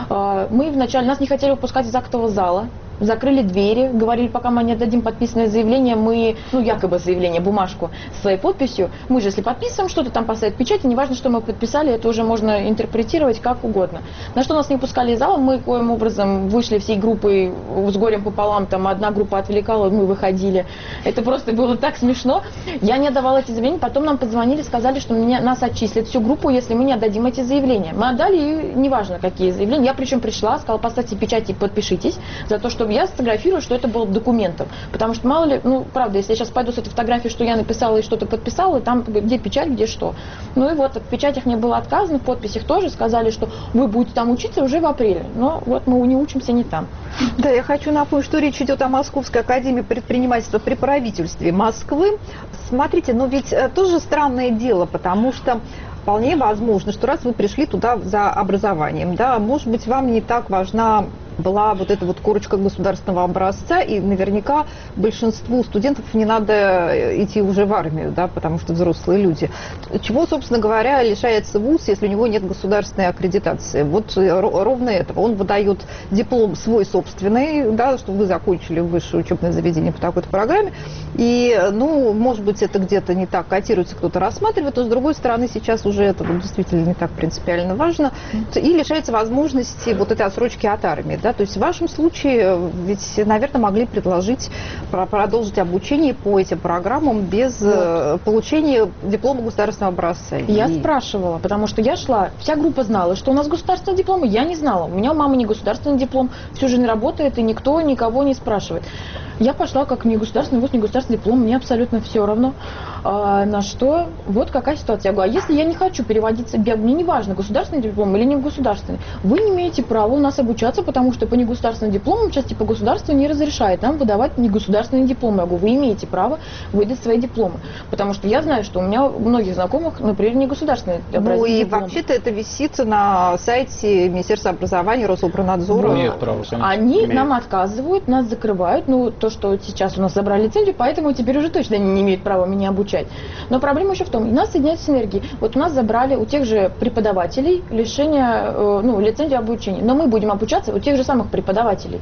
Speaker 4: Мы вначале, нас не хотели выпускать из актового зала, закрыли двери, говорили, пока мы не отдадим подписанное заявление, мы, ну, якобы заявление, бумажку с своей подписью, мы же, если подписываем что-то, там поставят печать, и неважно, что мы подписали, это уже можно интерпретировать как угодно. На что нас не пускали из зала, мы коим образом вышли всей группой с горем пополам, там одна группа отвлекала, мы выходили. Это просто было так смешно. Я не отдавала эти заявления, потом нам позвонили, сказали, что меня, нас отчислят всю группу, если мы не отдадим эти заявления. Мы отдали, и неважно, какие заявления. Я причем пришла, сказала, поставьте печать и подпишитесь за то, что я сфотографирую, что это было документом. Потому что, мало ли, ну, правда, если я сейчас пойду с этой фотографией, что я написала и что-то подписала, там где печать, где что. Ну и вот, в печатях мне было отказано, в подписях тоже сказали, что вы будете там учиться уже в апреле. Но вот мы не учимся не там.
Speaker 1: Да, я хочу напомнить, что речь идет о Московской академии предпринимательства при правительстве Москвы. Смотрите, но ведь тоже странное дело, потому что вполне возможно, что раз вы пришли туда за образованием, да, может быть, вам не так важна была вот эта вот корочка государственного образца, и наверняка большинству студентов не надо идти уже в армию, да, потому что взрослые люди. Чего, собственно говоря, лишается вуз, если у него нет государственной аккредитации? Вот ровно этого. Он выдает диплом свой собственный, да, что вы закончили высшее учебное заведение по такой-то программе, и, ну, может быть, это где-то не так котируется, кто-то рассматривает, но, с другой стороны, сейчас уже это действительно не так принципиально важно, и лишается возможности вот этой отсрочки от армии, да. То есть в вашем случае ведь, наверное, могли предложить продолжить обучение по этим программам без вот. получения диплома государственного образца.
Speaker 4: Я
Speaker 1: и...
Speaker 4: спрашивала, потому что я шла, вся группа знала, что у нас государственный диплом, я не знала. У меня у мамы не государственный диплом, всю жизнь работает, и никто никого не спрашивает. Я пошла как не государственный вуз, не государственный диплом, мне абсолютно все равно. А, на что, вот какая ситуация. Я говорю, а если я не хочу переводиться, мне не важно, государственный диплом или не государственный, вы не имеете права у нас обучаться, потому что по негосударственным дипломам сейчас типа государство не разрешает нам выдавать негосударственные дипломы. Я говорю, вы имеете право выдать свои дипломы. Потому что я знаю, что у меня у многих знакомых, например, негосударственные дипломы.
Speaker 1: Ну и вообще-то это висит на сайте Министерства образования, Рособорнадзора.
Speaker 2: Имеют право,
Speaker 4: Они
Speaker 3: имеют.
Speaker 4: нам отказывают, нас закрывают. Ну, то, что сейчас у нас забрали лицензию, поэтому теперь уже точно они не имеют права меня обучать. Но проблема еще в том, у нас соединяются синергии. Вот у нас забрали у тех же преподавателей лишение, э, ну, лицензию обучения. Но мы будем обучаться у тех же самых преподавателей.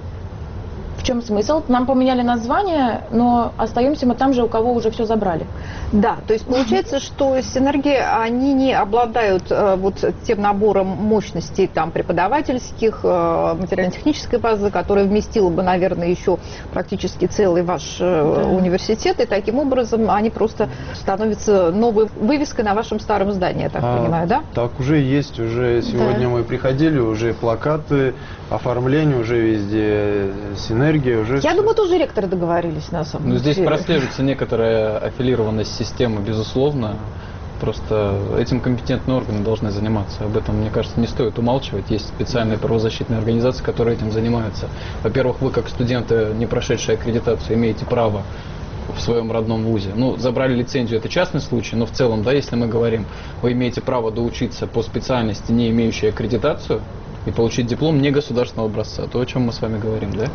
Speaker 4: В чем смысл? Нам поменяли название, но остаемся мы там же, у кого уже все забрали.
Speaker 1: Да, то есть получается, что синергии, они не обладают э, вот тем набором мощностей там преподавательских, э, материально-технической базы, которая вместила бы, наверное, еще практически целый ваш э, да. университет, и таким образом они просто становятся новой вывеской на вашем старом здании, я так а, понимаю, да?
Speaker 5: Так уже есть, уже сегодня да. мы приходили, уже плакаты, оформление, уже везде синергия. Уже
Speaker 1: Я думаю, тоже ректоры договорились на самом
Speaker 2: ну,
Speaker 1: деле.
Speaker 2: Здесь прослеживается некоторая аффилированность системы, безусловно. Просто этим компетентные органы должны заниматься. Об этом, мне кажется, не стоит умалчивать. Есть специальные правозащитные организации, которые этим занимаются. Во-первых, вы, как студенты, не прошедшие аккредитацию, имеете право в своем родном вузе. Ну, забрали лицензию, это частный случай, но в целом, да, если мы говорим, вы имеете право доучиться по специальности, не имеющей аккредитацию, и получить диплом не государственного образца, то, о чем мы с вами говорим, да?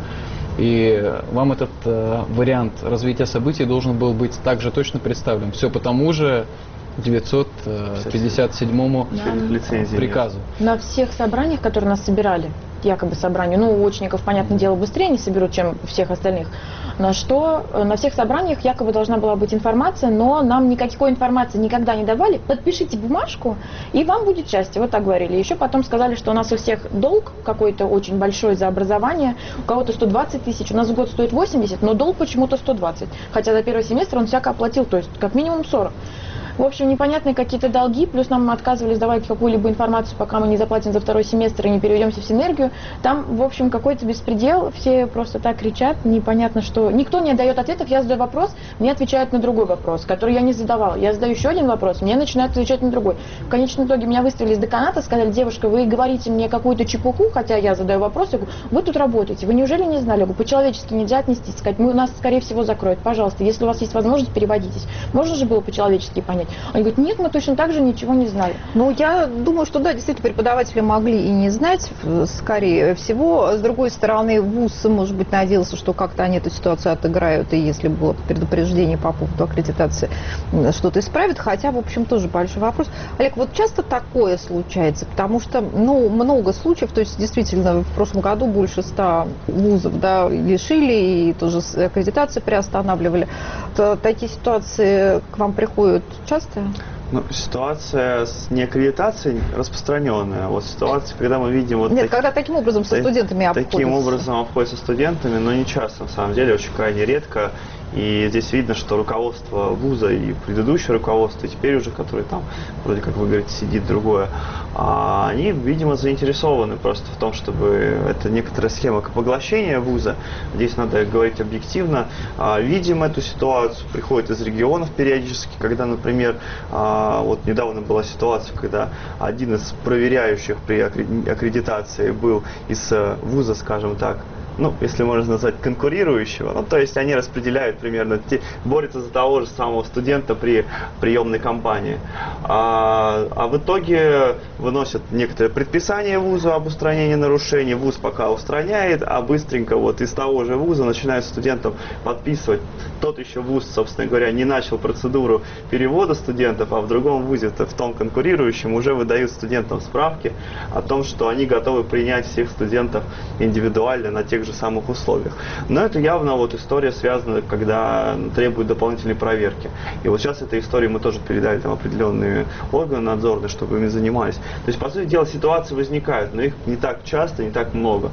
Speaker 2: И вам этот э, вариант развития событий должен был быть также точно представлен. Все по тому же девятьсот пятьдесят седьмому
Speaker 3: лицензии
Speaker 2: приказу.
Speaker 4: На всех собраниях, которые нас собирали, якобы собранию, ну, у очников, понятное дело, быстрее не соберут, чем всех остальных, на что на всех собраниях якобы должна была быть информация, но нам никакой информации никогда не давали. Подпишите бумажку, и вам будет счастье. Вот так говорили. Еще потом сказали, что у нас у всех долг какой-то очень большой за образование, у кого-то сто двадцать тысяч, у нас в год стоит восемьдесят, но долг почему-то сто двадцать. Хотя за первый семестр он всяко оплатил, то есть как минимум сорок. В общем, непонятные какие-то долги, плюс нам отказывались давать какую-либо информацию, пока мы не заплатим за второй семестр и не переведемся в синергию. Там, в общем, какой-то беспредел, все просто так кричат, непонятно что. Никто не дает ответов, я задаю вопрос, мне отвечают на другой вопрос, который я не задавала. Я задаю еще один вопрос, мне начинают отвечать на другой. В конечном итоге меня выставили из деканата, сказали, девушка, вы говорите мне какую-то чепуху, хотя я задаю вопрос, я говорю, вы тут работаете, вы неужели не знали? Я говорю, по-человечески нельзя отнестись, сказать, мы, нас, скорее всего, закроют, пожалуйста, если у вас есть возможность, переводитесь. Можно же было по-человечески понять? понять. Они говорят, нет, мы точно так же ничего не знали.
Speaker 1: Ну, я думаю, что да, действительно, преподаватели могли и не знать, скорее всего. С другой стороны, вуз, может быть, надеялся, что как-то они эту ситуацию отыграют, и если было предупреждение по поводу аккредитации, что-то исправят. Хотя, в общем, тоже большой вопрос. Олег, вот часто такое случается, потому что, ну, много случаев, то есть, действительно, в прошлом году больше ста вузов, да, лишили, и тоже аккредитации приостанавливали. То, такие ситуации к вам приходят часто?
Speaker 3: Ну, ситуация с неаккредитацией распространенная. Вот ситуация, когда мы видим... Вот
Speaker 1: Нет,
Speaker 3: так,
Speaker 1: когда таким образом со студентами обходятся.
Speaker 3: Таким образом обходятся студентами, но не часто, на самом деле, очень крайне редко. И здесь видно, что руководство вуза и предыдущее руководство, и теперь уже, который там, вроде как вы говорите, сидит другое, а они, видимо, заинтересованы просто в том, чтобы это некоторая схема поглощения вуза. Здесь надо говорить объективно. Видим эту ситуацию, приходят из регионов периодически, когда, например, вот недавно была ситуация, когда один из проверяющих при аккредитации был из вуза, скажем так, ну, если можно назвать, конкурирующего. Ну, то есть они распределяют примерно, те, борются за того же самого студента при приемной кампании. А, а в итоге выносят некоторые предписания вузу об устранении нарушений. Вуз пока устраняет, а быстренько вот из того же вуза начинают студентам подписывать. Тот еще вуз, собственно говоря, не начал процедуру перевода студентов, а в другом вузе, в том конкурирующем, уже выдают студентам справки о том, что они готовы принять всех студентов индивидуально на тех же самых условиях. Но это явно вот история связана, когда требуют дополнительной проверки. И вот сейчас этой историей мы тоже передали там определенные органы надзорные, чтобы ими занимались. То есть, по сути дела, ситуации возникают, но их не так часто, не так много.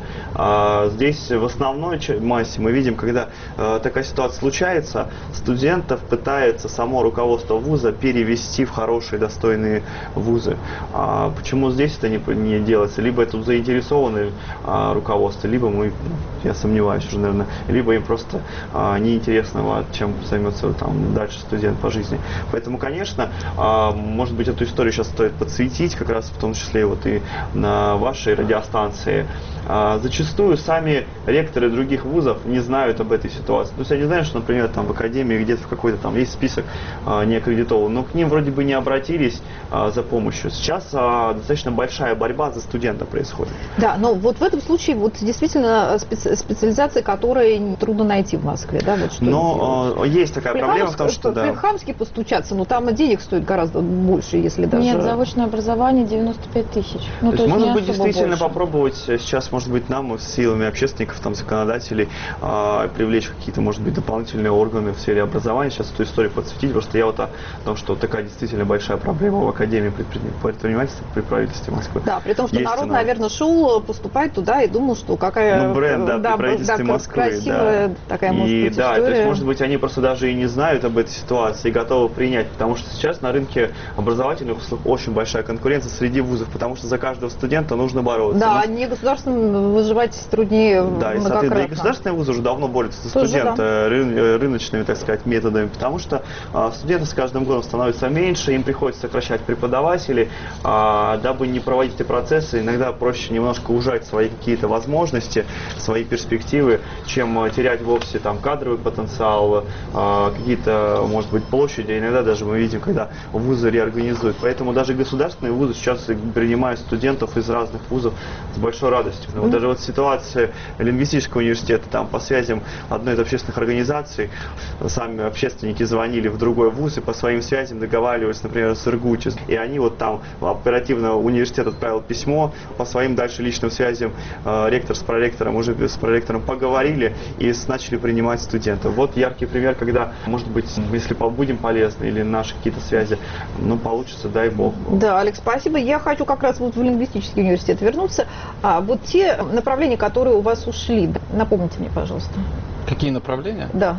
Speaker 3: А здесь в основной массе мы видим, когда а, такая ситуация случается, студентов пытается само руководство вуза перевести в хорошие, достойные вузы. А почему здесь это не, не делается? Либо это заинтересованное а, руководство, либо мы, я сомневаюсь уже, наверное, либо им просто а, неинтересно, чем займется там дальше студент по жизни. Поэтому, конечно, а, может быть, эту историю сейчас стоит подсветить, как раз в том числе вот и на вашей радиостанции. А, зачастую сами ректоры других вузов не знают об этой ситуации. То есть они знают, что, например, там в академии где-то в какой-то там есть список а, неаккредитованных, но к ним вроде бы не обратились а, за помощью. Сейчас а, достаточно большая борьба за студента происходит.
Speaker 1: Да, но вот в этом случае вот действительно специ специализации, которые трудно найти в Москве, да? Вот что
Speaker 3: но а, есть такая
Speaker 1: при
Speaker 3: проблема
Speaker 1: Хамск,
Speaker 3: в том, что...
Speaker 1: При
Speaker 3: да.
Speaker 1: Хамске постучаться, но там и денег стоит гораздо больше, если даже...
Speaker 4: Нет, заочное образование девяносто пять тысяч. Ну,
Speaker 3: то,
Speaker 4: то
Speaker 3: есть,
Speaker 4: есть
Speaker 3: может быть, действительно
Speaker 4: больше.
Speaker 3: попробовать сейчас, может быть, нам с силами общественников, там, законодателей а, привлечь какие-то, может быть, дополнительные органы в сфере образования, сейчас эту историю подсветить. Просто я вот о том, что такая действительно большая проблема в Академии предпринимательства при правительстве Москвы.
Speaker 1: Да, при том, что
Speaker 3: Есть
Speaker 1: народ,
Speaker 3: она...
Speaker 1: наверное, шел поступать туда и думал, что какая
Speaker 3: ну, бренд, да,
Speaker 1: да,
Speaker 3: при правительстве
Speaker 1: да,
Speaker 3: Москвы,
Speaker 1: красивая
Speaker 3: да.
Speaker 1: такая, может
Speaker 3: и,
Speaker 1: быть,
Speaker 3: да,
Speaker 1: история.
Speaker 3: то есть, может быть, они просто даже и не знают об этой ситуации и готовы принять, потому что сейчас на рынке образовательных услуг очень большая конкуренция среди вузов, потому что за каждого студента нужно бороться.
Speaker 1: Да,
Speaker 3: Но...
Speaker 1: не государственным выживать труднее
Speaker 3: да, и, соответственно, и государственные вузы уже давно борются за
Speaker 1: Тоже,
Speaker 3: студента
Speaker 1: да.
Speaker 3: ры рыночными, так сказать, методами, потому что а, студентов с каждым годом становится меньше, им приходится сокращать преподавателей, а, дабы не проводить эти процессы, иногда проще немножко ужать свои какие-то возможности, свои перспективы, чем а, терять вовсе там кадровый потенциал, а, какие-то, может быть, площади, иногда даже мы видим, когда вузы реорганизуют. Поэтому даже государственные вузы сейчас принимают студентов из разных вузов с большой радостью. Mm-hmm. Вот даже вот ситуация лингвистического университета, там по связям одной из общественных организаций, сами общественники звонили в другой вуз и по своим связям договаривались, например, с Иргучи. И они вот там оперативно университет отправил письмо, по своим дальше личным связям э, ректор с проректором, уже с проректором поговорили и начали принимать студентов. Вот яркий пример, когда, может быть, если будем полезны или наши какие-то связи, ну, получится, дай бог.
Speaker 1: Да, Алекс, спасибо. Я хочу как раз вот в лингвистический университет вернуться. А вот те направления, которые у вас ушли, напомните мне, пожалуйста.
Speaker 2: Какие направления?
Speaker 1: Да.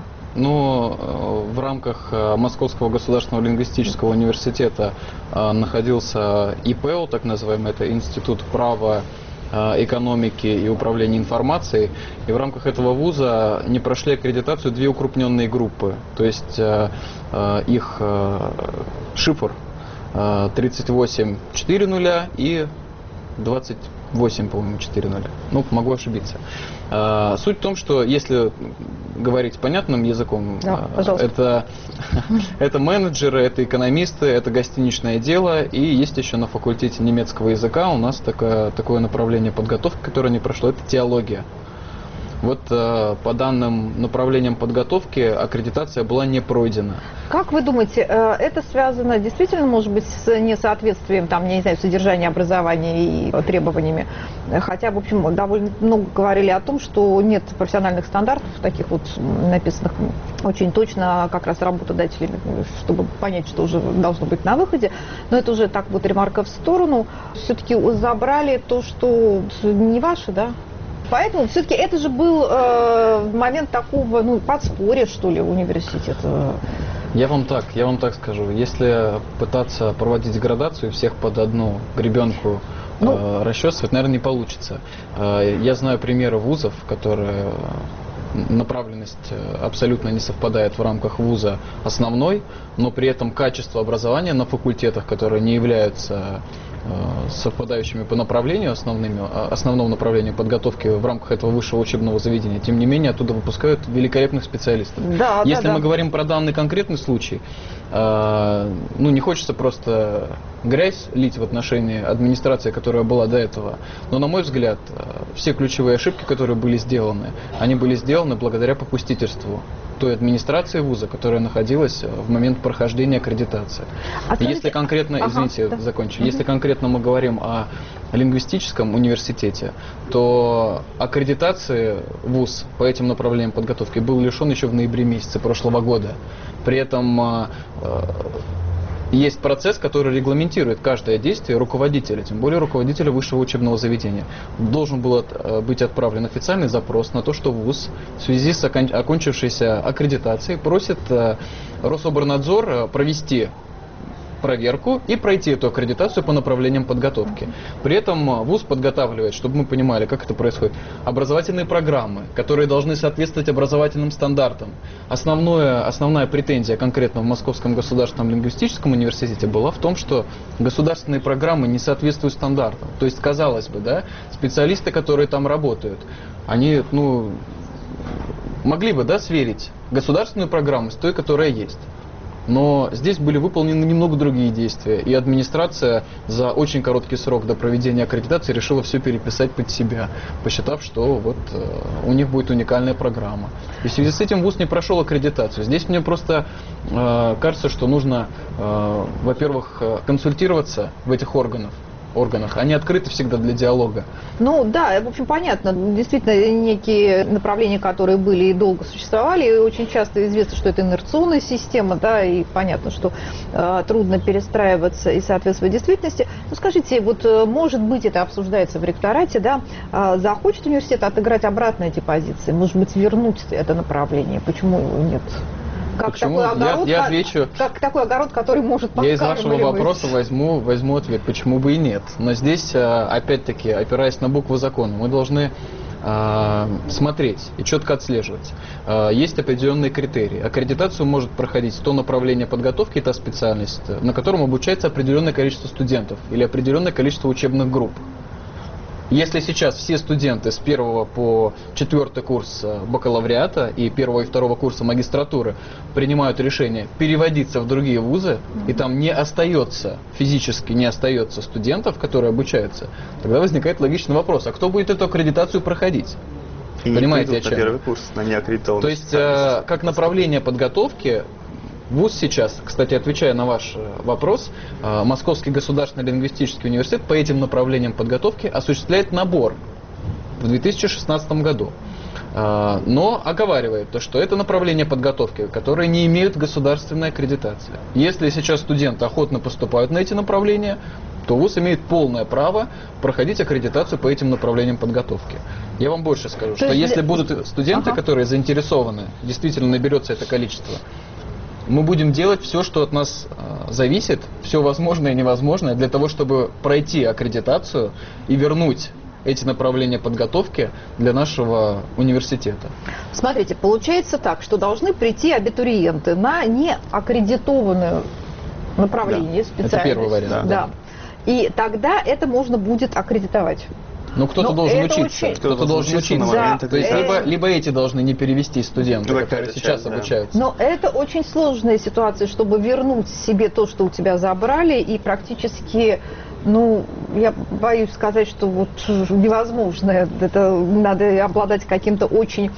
Speaker 2: Ну, в рамках Московского государственного лингвистического университета находился ИПЭУ, так называемый, это Институт права, экономики и управления информацией. И в рамках этого вуза не прошли аккредитацию две укрупненные группы. То есть их шифр тридцать восемь четыре нуля и двадцать восемь, по-моему, четыре ноль. Ну, могу ошибиться. А, суть в том, что если говорить понятным языком,
Speaker 1: да,
Speaker 2: это, это менеджеры, это экономисты, это гостиничное дело, и есть еще на факультете немецкого языка у нас такое, такое направление подготовки, которое не прошло, это теология. Вот э, по данным направлениям подготовки аккредитация была не пройдена.
Speaker 1: Как вы думаете, э, это связано действительно, может быть, с несоответствием, там, я не знаю, содержания образования и требованиями? Хотя, в общем, довольно много говорили о том, что нет профессиональных стандартов, таких вот написанных очень точно как раз работодателями, чтобы понять, что уже должно быть на выходе. Но это уже так вот ремарка в сторону. Все-таки забрали то, что не ваше, да? Поэтому все-таки это же был э, момент такого, ну, подспорья, что ли, университета.
Speaker 2: Я вам так, я вам так скажу. Если пытаться проводить градацию всех под одну гребенку ну, э, расчесывать, наверное, не получится. Э, я знаю примеры вузов, которые направленность абсолютно не совпадает в рамках вуза основной, но при этом качество образования на факультетах, которые не являются совпадающими по направлению, основными, основному направлению подготовки в рамках этого высшего учебного заведения, тем не менее оттуда выпускают великолепных специалистов. Да, Если да, мы да. говорим про данный конкретный случай, э, ну не хочется просто грязь лить в отношении администрации, которая была до этого, но на мой взгляд, все ключевые ошибки, которые были сделаны, они были сделаны благодаря попустительству той администрации вуза, которая находилась в момент прохождения аккредитации. А если конкретно, ага, извините, да. закончу, угу. если конкретно мы говорим о лингвистическом университете, то аккредитации вуз по этим направлениям подготовки был лишен еще в ноябре месяце прошлого года. При этом э, есть процесс, который регламентирует каждое действие руководителя, тем более руководителя высшего учебного заведения. Должен был от, быть отправлен официальный запрос на то, что вуз в связи с окон, окончившейся аккредитацией просит э, Рособорнадзор провести проверку и пройти эту аккредитацию по направлениям подготовки. При этом вуз подготавливает, чтобы мы понимали, как это происходит, образовательные программы, которые должны соответствовать образовательным стандартам. Основное, основная претензия конкретно в Московском государственном лингвистическом университете была в том, что государственные программы не соответствуют стандартам. То есть, казалось бы, да, специалисты, которые там работают, они, ну, могли бы, да, сверить государственную программу с той, которая есть. Но здесь были выполнены немного другие действия, и администрация за очень короткий срок до проведения аккредитации решила все переписать под себя, посчитав, что вот э, у них будет уникальная программа. И в связи с этим вуз не прошел аккредитацию. Здесь мне просто э, кажется, что нужно, э, во-первых, консультироваться в этих органах, органах. Они открыты всегда для диалога.
Speaker 1: Ну да, в общем, понятно. Действительно, некие направления, которые были и долго существовали, и очень часто известно, что это инерционная система, да, и понятно, что э, трудно перестраиваться и соответствовать действительности. Ну скажите, вот может быть это обсуждается в ректорате, да, э, захочет университет отыграть обратно эти позиции, может быть вернуть это направление, почему его нет? Как
Speaker 2: Почему? Такой огород, я, я отвечу.
Speaker 1: Как такой огород, который может
Speaker 2: Я из вашего вопроса возьму, возьму ответ, почему бы и нет. Но здесь, опять-таки, опираясь на букву закона, мы должны э, смотреть и четко отслеживать. Э, есть определенные критерии. Аккредитацию может проходить то направление подготовки, та специальность, на котором обучается определенное количество студентов или определенное количество учебных групп. Если сейчас все студенты с первого по четвертый курс бакалавриата и первого и второго курса магистратуры принимают решение переводиться в другие вузы, и там не остается, физически не остается студентов, которые обучаются, тогда возникает логичный вопрос, а кто будет эту аккредитацию проходить?
Speaker 3: И Понимаете, о чем? На первый курс, на неаккредитованный.
Speaker 2: То есть, э, как направление подготовки, вуз сейчас, кстати, отвечая на ваш вопрос, Московский государственный лингвистический университет по этим направлениям подготовки осуществляет набор в две тысячи шестнадцатом году. Но оговаривает то, что это направление подготовки, которые не имеют государственной аккредитации. Если сейчас студенты охотно поступают на эти направления, то вуз имеет полное право проходить аккредитацию по этим направлениям подготовки. Я вам больше скажу, что если будут студенты, ага. которые заинтересованы, действительно наберется это количество, мы будем делать все, что от нас э, зависит, все возможное и невозможное, для того, чтобы пройти аккредитацию и вернуть эти направления подготовки для нашего университета.
Speaker 1: Смотрите, получается так, что должны прийти абитуриенты на неаккредитованное направление, да. специальность.
Speaker 2: Это первый вариант.
Speaker 1: Да. Да. И тогда это можно будет аккредитовать.
Speaker 2: Ну, кто-то должен учиться.
Speaker 1: Очень...
Speaker 2: Кто-то должен учиться.
Speaker 1: Да.
Speaker 2: То есть, либо, либо эти должны не перевести студенты, ну, которые сейчас часть, обучаются.
Speaker 1: Но это очень сложная ситуация, чтобы вернуть себе то, что у тебя забрали, и практически... Ну, я боюсь сказать, что вот невозможно. Это надо обладать каким-то очень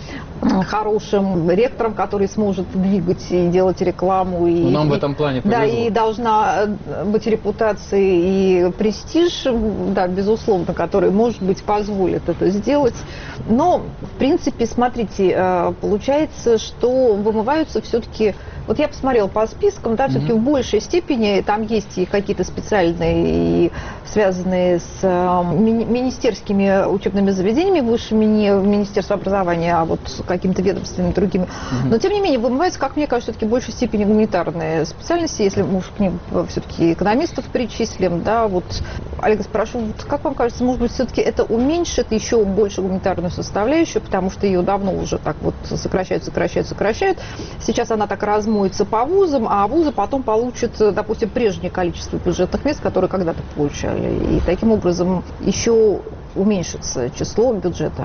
Speaker 1: хорошим ректором, который сможет двигать и делать рекламу. И,
Speaker 2: нам в этом плане повезло.
Speaker 1: Да, и должна быть репутация и престиж, да, безусловно, который, может быть, позволит это сделать. Но, в принципе, смотрите, получается, что вымываются все-таки... Вот я посмотрела по спискам, да, все-таки mm-hmm. в большей степени там есть и какие-то специальные, и связанные с э, ми- министерскими учебными заведениями, высшими, не Министерство образования, а вот с какими-то ведомственными другими. Mm-hmm. Но, тем не менее, вымываются, как мне кажется, все-таки в большей степени гуманитарные специальности, если мы уж к ним все-таки экономистов причислим, да, вот, Олег, спрошу, вот, как вам кажется, может быть, все-таки это уменьшит еще больше гуманитарную составляющую, потому что ее давно уже так вот сокращают, сокращают, сокращают. Сейчас она так размывается по вузам, а вузы потом получат, допустим, прежнее количество бюджетных мест, которые когда-то получали. И таким образом еще уменьшится число бюджета.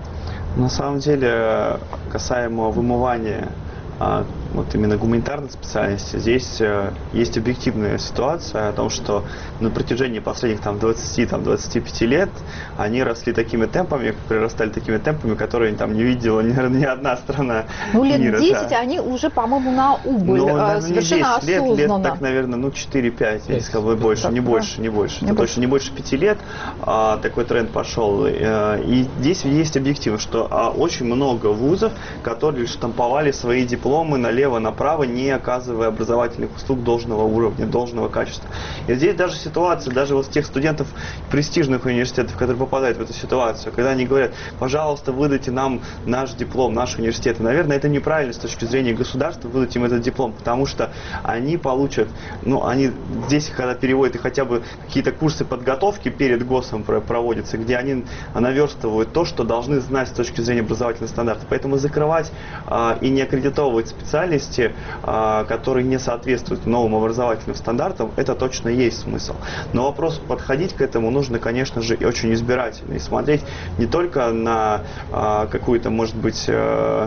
Speaker 3: На самом деле, касаемо вымывания а, вот именно гуманитарной специальности, здесь а, есть объективная ситуация о том, что на протяжении последних там, двадцати-двадцати пяти лет они росли такими темпами, прирастали такими темпами, которые там не видела, наверное, ни одна страна
Speaker 1: ну, лет
Speaker 3: мира.
Speaker 1: десять
Speaker 3: Да.
Speaker 1: они уже, по-моему, на убыль, ну, а, совершенно
Speaker 3: десять
Speaker 1: осознанно.
Speaker 3: Лет, лет так, наверное, ну, четыре-пять, я сказал бы, больше,
Speaker 1: так,
Speaker 3: не
Speaker 1: да.
Speaker 3: больше, не больше.
Speaker 1: Не
Speaker 3: Это
Speaker 1: больше.
Speaker 3: точно не больше пяти лет а, такой тренд пошел. И здесь есть объективно, что а, очень много вузов, которые штамповали свои дипломы налево-направо, не оказывая образовательных услуг должного уровня, должного качества. И здесь даже ситуация, даже вот тех студентов престижных университетов, которые попадают в эту ситуацию, когда они говорят, пожалуйста, выдайте нам наш диплом, наш университет. И, наверное, это неправильно с точки зрения государства выдать им этот диплом, потому что они получат, ну, они здесь, когда переводят и хотя бы какие-то курсы подготовки перед ГОСом проводятся, где они наверстывают то, что должны знать с точки зрения образовательных стандартов. Поэтому закрывать а, и не аккредитовывать специальности, а, которые не соответствуют новым образовательным стандартам, это точно есть смысл. Но вопрос подходить к этому нужно, конечно же, и очень избирательно. И смотреть не только на а, какую-то, может быть, а,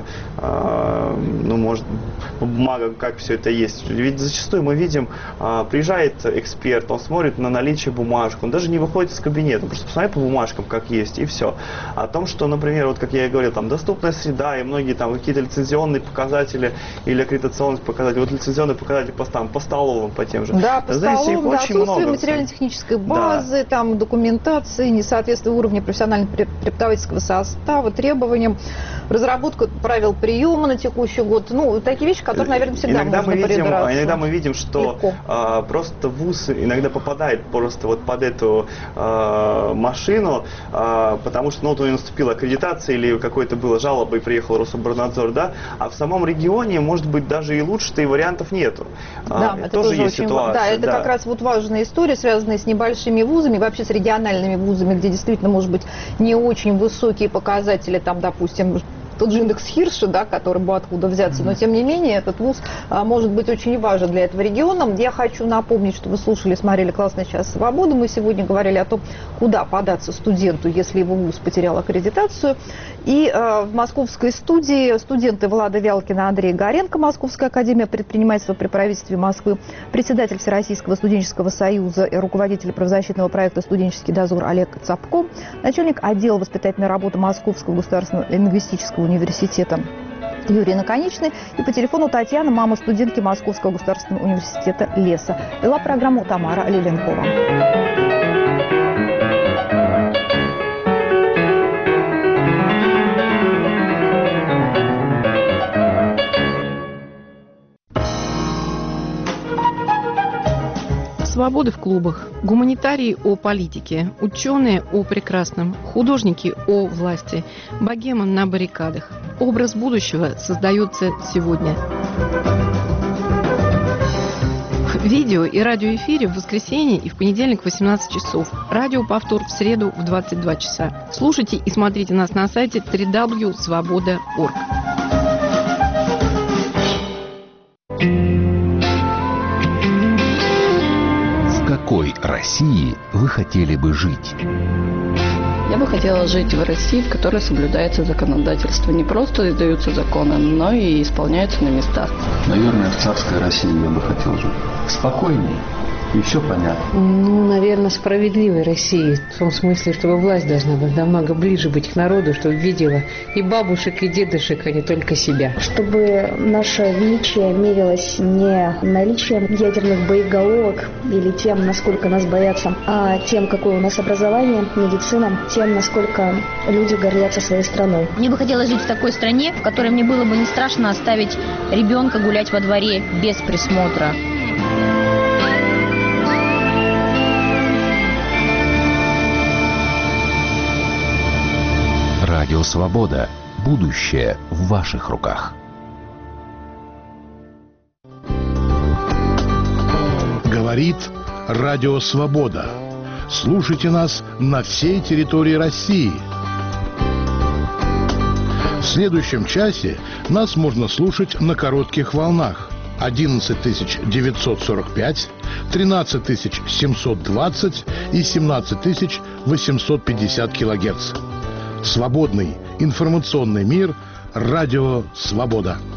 Speaker 3: а, ну, может, бумага, как все это есть. Ведь зачастую мы видим, а, приезжает эксперт, он смотрит на наличие бумажек, он даже не выходит из кабинета, он просто посмотрит по бумажкам, как есть, и все. О том, что, например, вот как я и говорил, там доступная среда и многие там какие-то лицензионные показатели или аккредитационные показатели. Вот лицензионные показатели по, там, по столовым, по тем же.
Speaker 1: Да, по
Speaker 3: знаете,
Speaker 1: столовым, да, отсутствие
Speaker 3: много.
Speaker 1: материально-технической базы, да. Там документации, несоответствие уровня профессионального преподавательского состава, требованиям, разработка правил приема на текущий год. Ну, такие вещи, которые, наверное, всегда
Speaker 3: иногда
Speaker 1: можно
Speaker 3: мы видим,
Speaker 1: придираться.
Speaker 3: Иногда мы видим, что а, просто вуз иногда попадает просто вот под эту а, машину, а, потому что ну, вот у него наступила аккредитация или какой-то была жалоба и приехал Рособорнадзор, да, а в самом регионе, может быть, даже и лучше-то и вариантов нету.
Speaker 1: Да,
Speaker 3: а,
Speaker 1: это
Speaker 3: тоже,
Speaker 1: тоже
Speaker 3: есть
Speaker 1: очень
Speaker 3: ситуация.
Speaker 1: Да, это
Speaker 3: да.
Speaker 1: как раз вот важная история, связанная с небольшими вузами, вообще с региональными вузами, где действительно, может быть, не очень высокие показатели, там, допустим, тот же индекс Хирша, да, который бы откуда взяться, но тем не менее этот вуз а, может быть очень важен для этого региона. Я хочу напомнить, что вы слушали, смотрели «Классный час свободы». Мы сегодня говорили о том, куда податься студенту, если его вуз потерял аккредитацию. И а, в московской студии студенты Влада Вялкина, Андрей Горенко, Московская академия предпринимательства при правительстве Москвы, председатель Всероссийского студенческого союза и руководитель правозащитного проекта «Студенческий дозор» Олег Цапко, начальник отдела воспитательной работы Московского государственного лингвистического университета Юрий Наконечный и по телефону Татьяна, мама студентки Московского государственного университета Леса. Вела программу Тамара Лиленкова.
Speaker 7: Свободы в клубах, гуманитарии о политике, ученые о прекрасном, художники о власти, богема на баррикадах. Образ будущего создается сегодня. В видео и радиоэфире в воскресенье и в понедельник в восемнадцать часов. Радиоповтор в среду в двадцать два часа. Слушайте и смотрите нас на сайте дабл ю дабл ю дабл ю точка свобода точка орг.
Speaker 8: В какой России вы хотели бы жить? Я бы хотела жить в России, в которой соблюдается законодательство. Не просто издаются законы, но и исполняются на местах.
Speaker 9: Наверное, в царской России я бы хотел жить. Спокойней. И все понятно.
Speaker 10: Ну, наверное, справедливой России. В том смысле, чтобы власть должна быть намного ближе быть к народу, чтобы видела и бабушек, и дедушек, а не только себя.
Speaker 11: Чтобы наше величие мерилось не наличием ядерных боеголовок или тем, насколько нас боятся, а тем, какое у нас образование, медицина, тем, насколько люди гордятся своей страной.
Speaker 12: Мне бы хотелось жить в такой стране, в которой мне было бы не страшно оставить ребенка гулять во дворе без присмотра.
Speaker 13: Радио «Свобода». Будущее в ваших руках.
Speaker 14: Говорит Радио «Свобода». Слушайте нас на всей территории России. В следующем часе нас можно слушать на коротких волнах одиннадцать тысяч девятьсот сорок пять, тринадцать тысяч семьсот двадцать и семнадцать тысяч восемьсот пятьдесят килогерц. Свободный информационный мир. Радио «Свобода».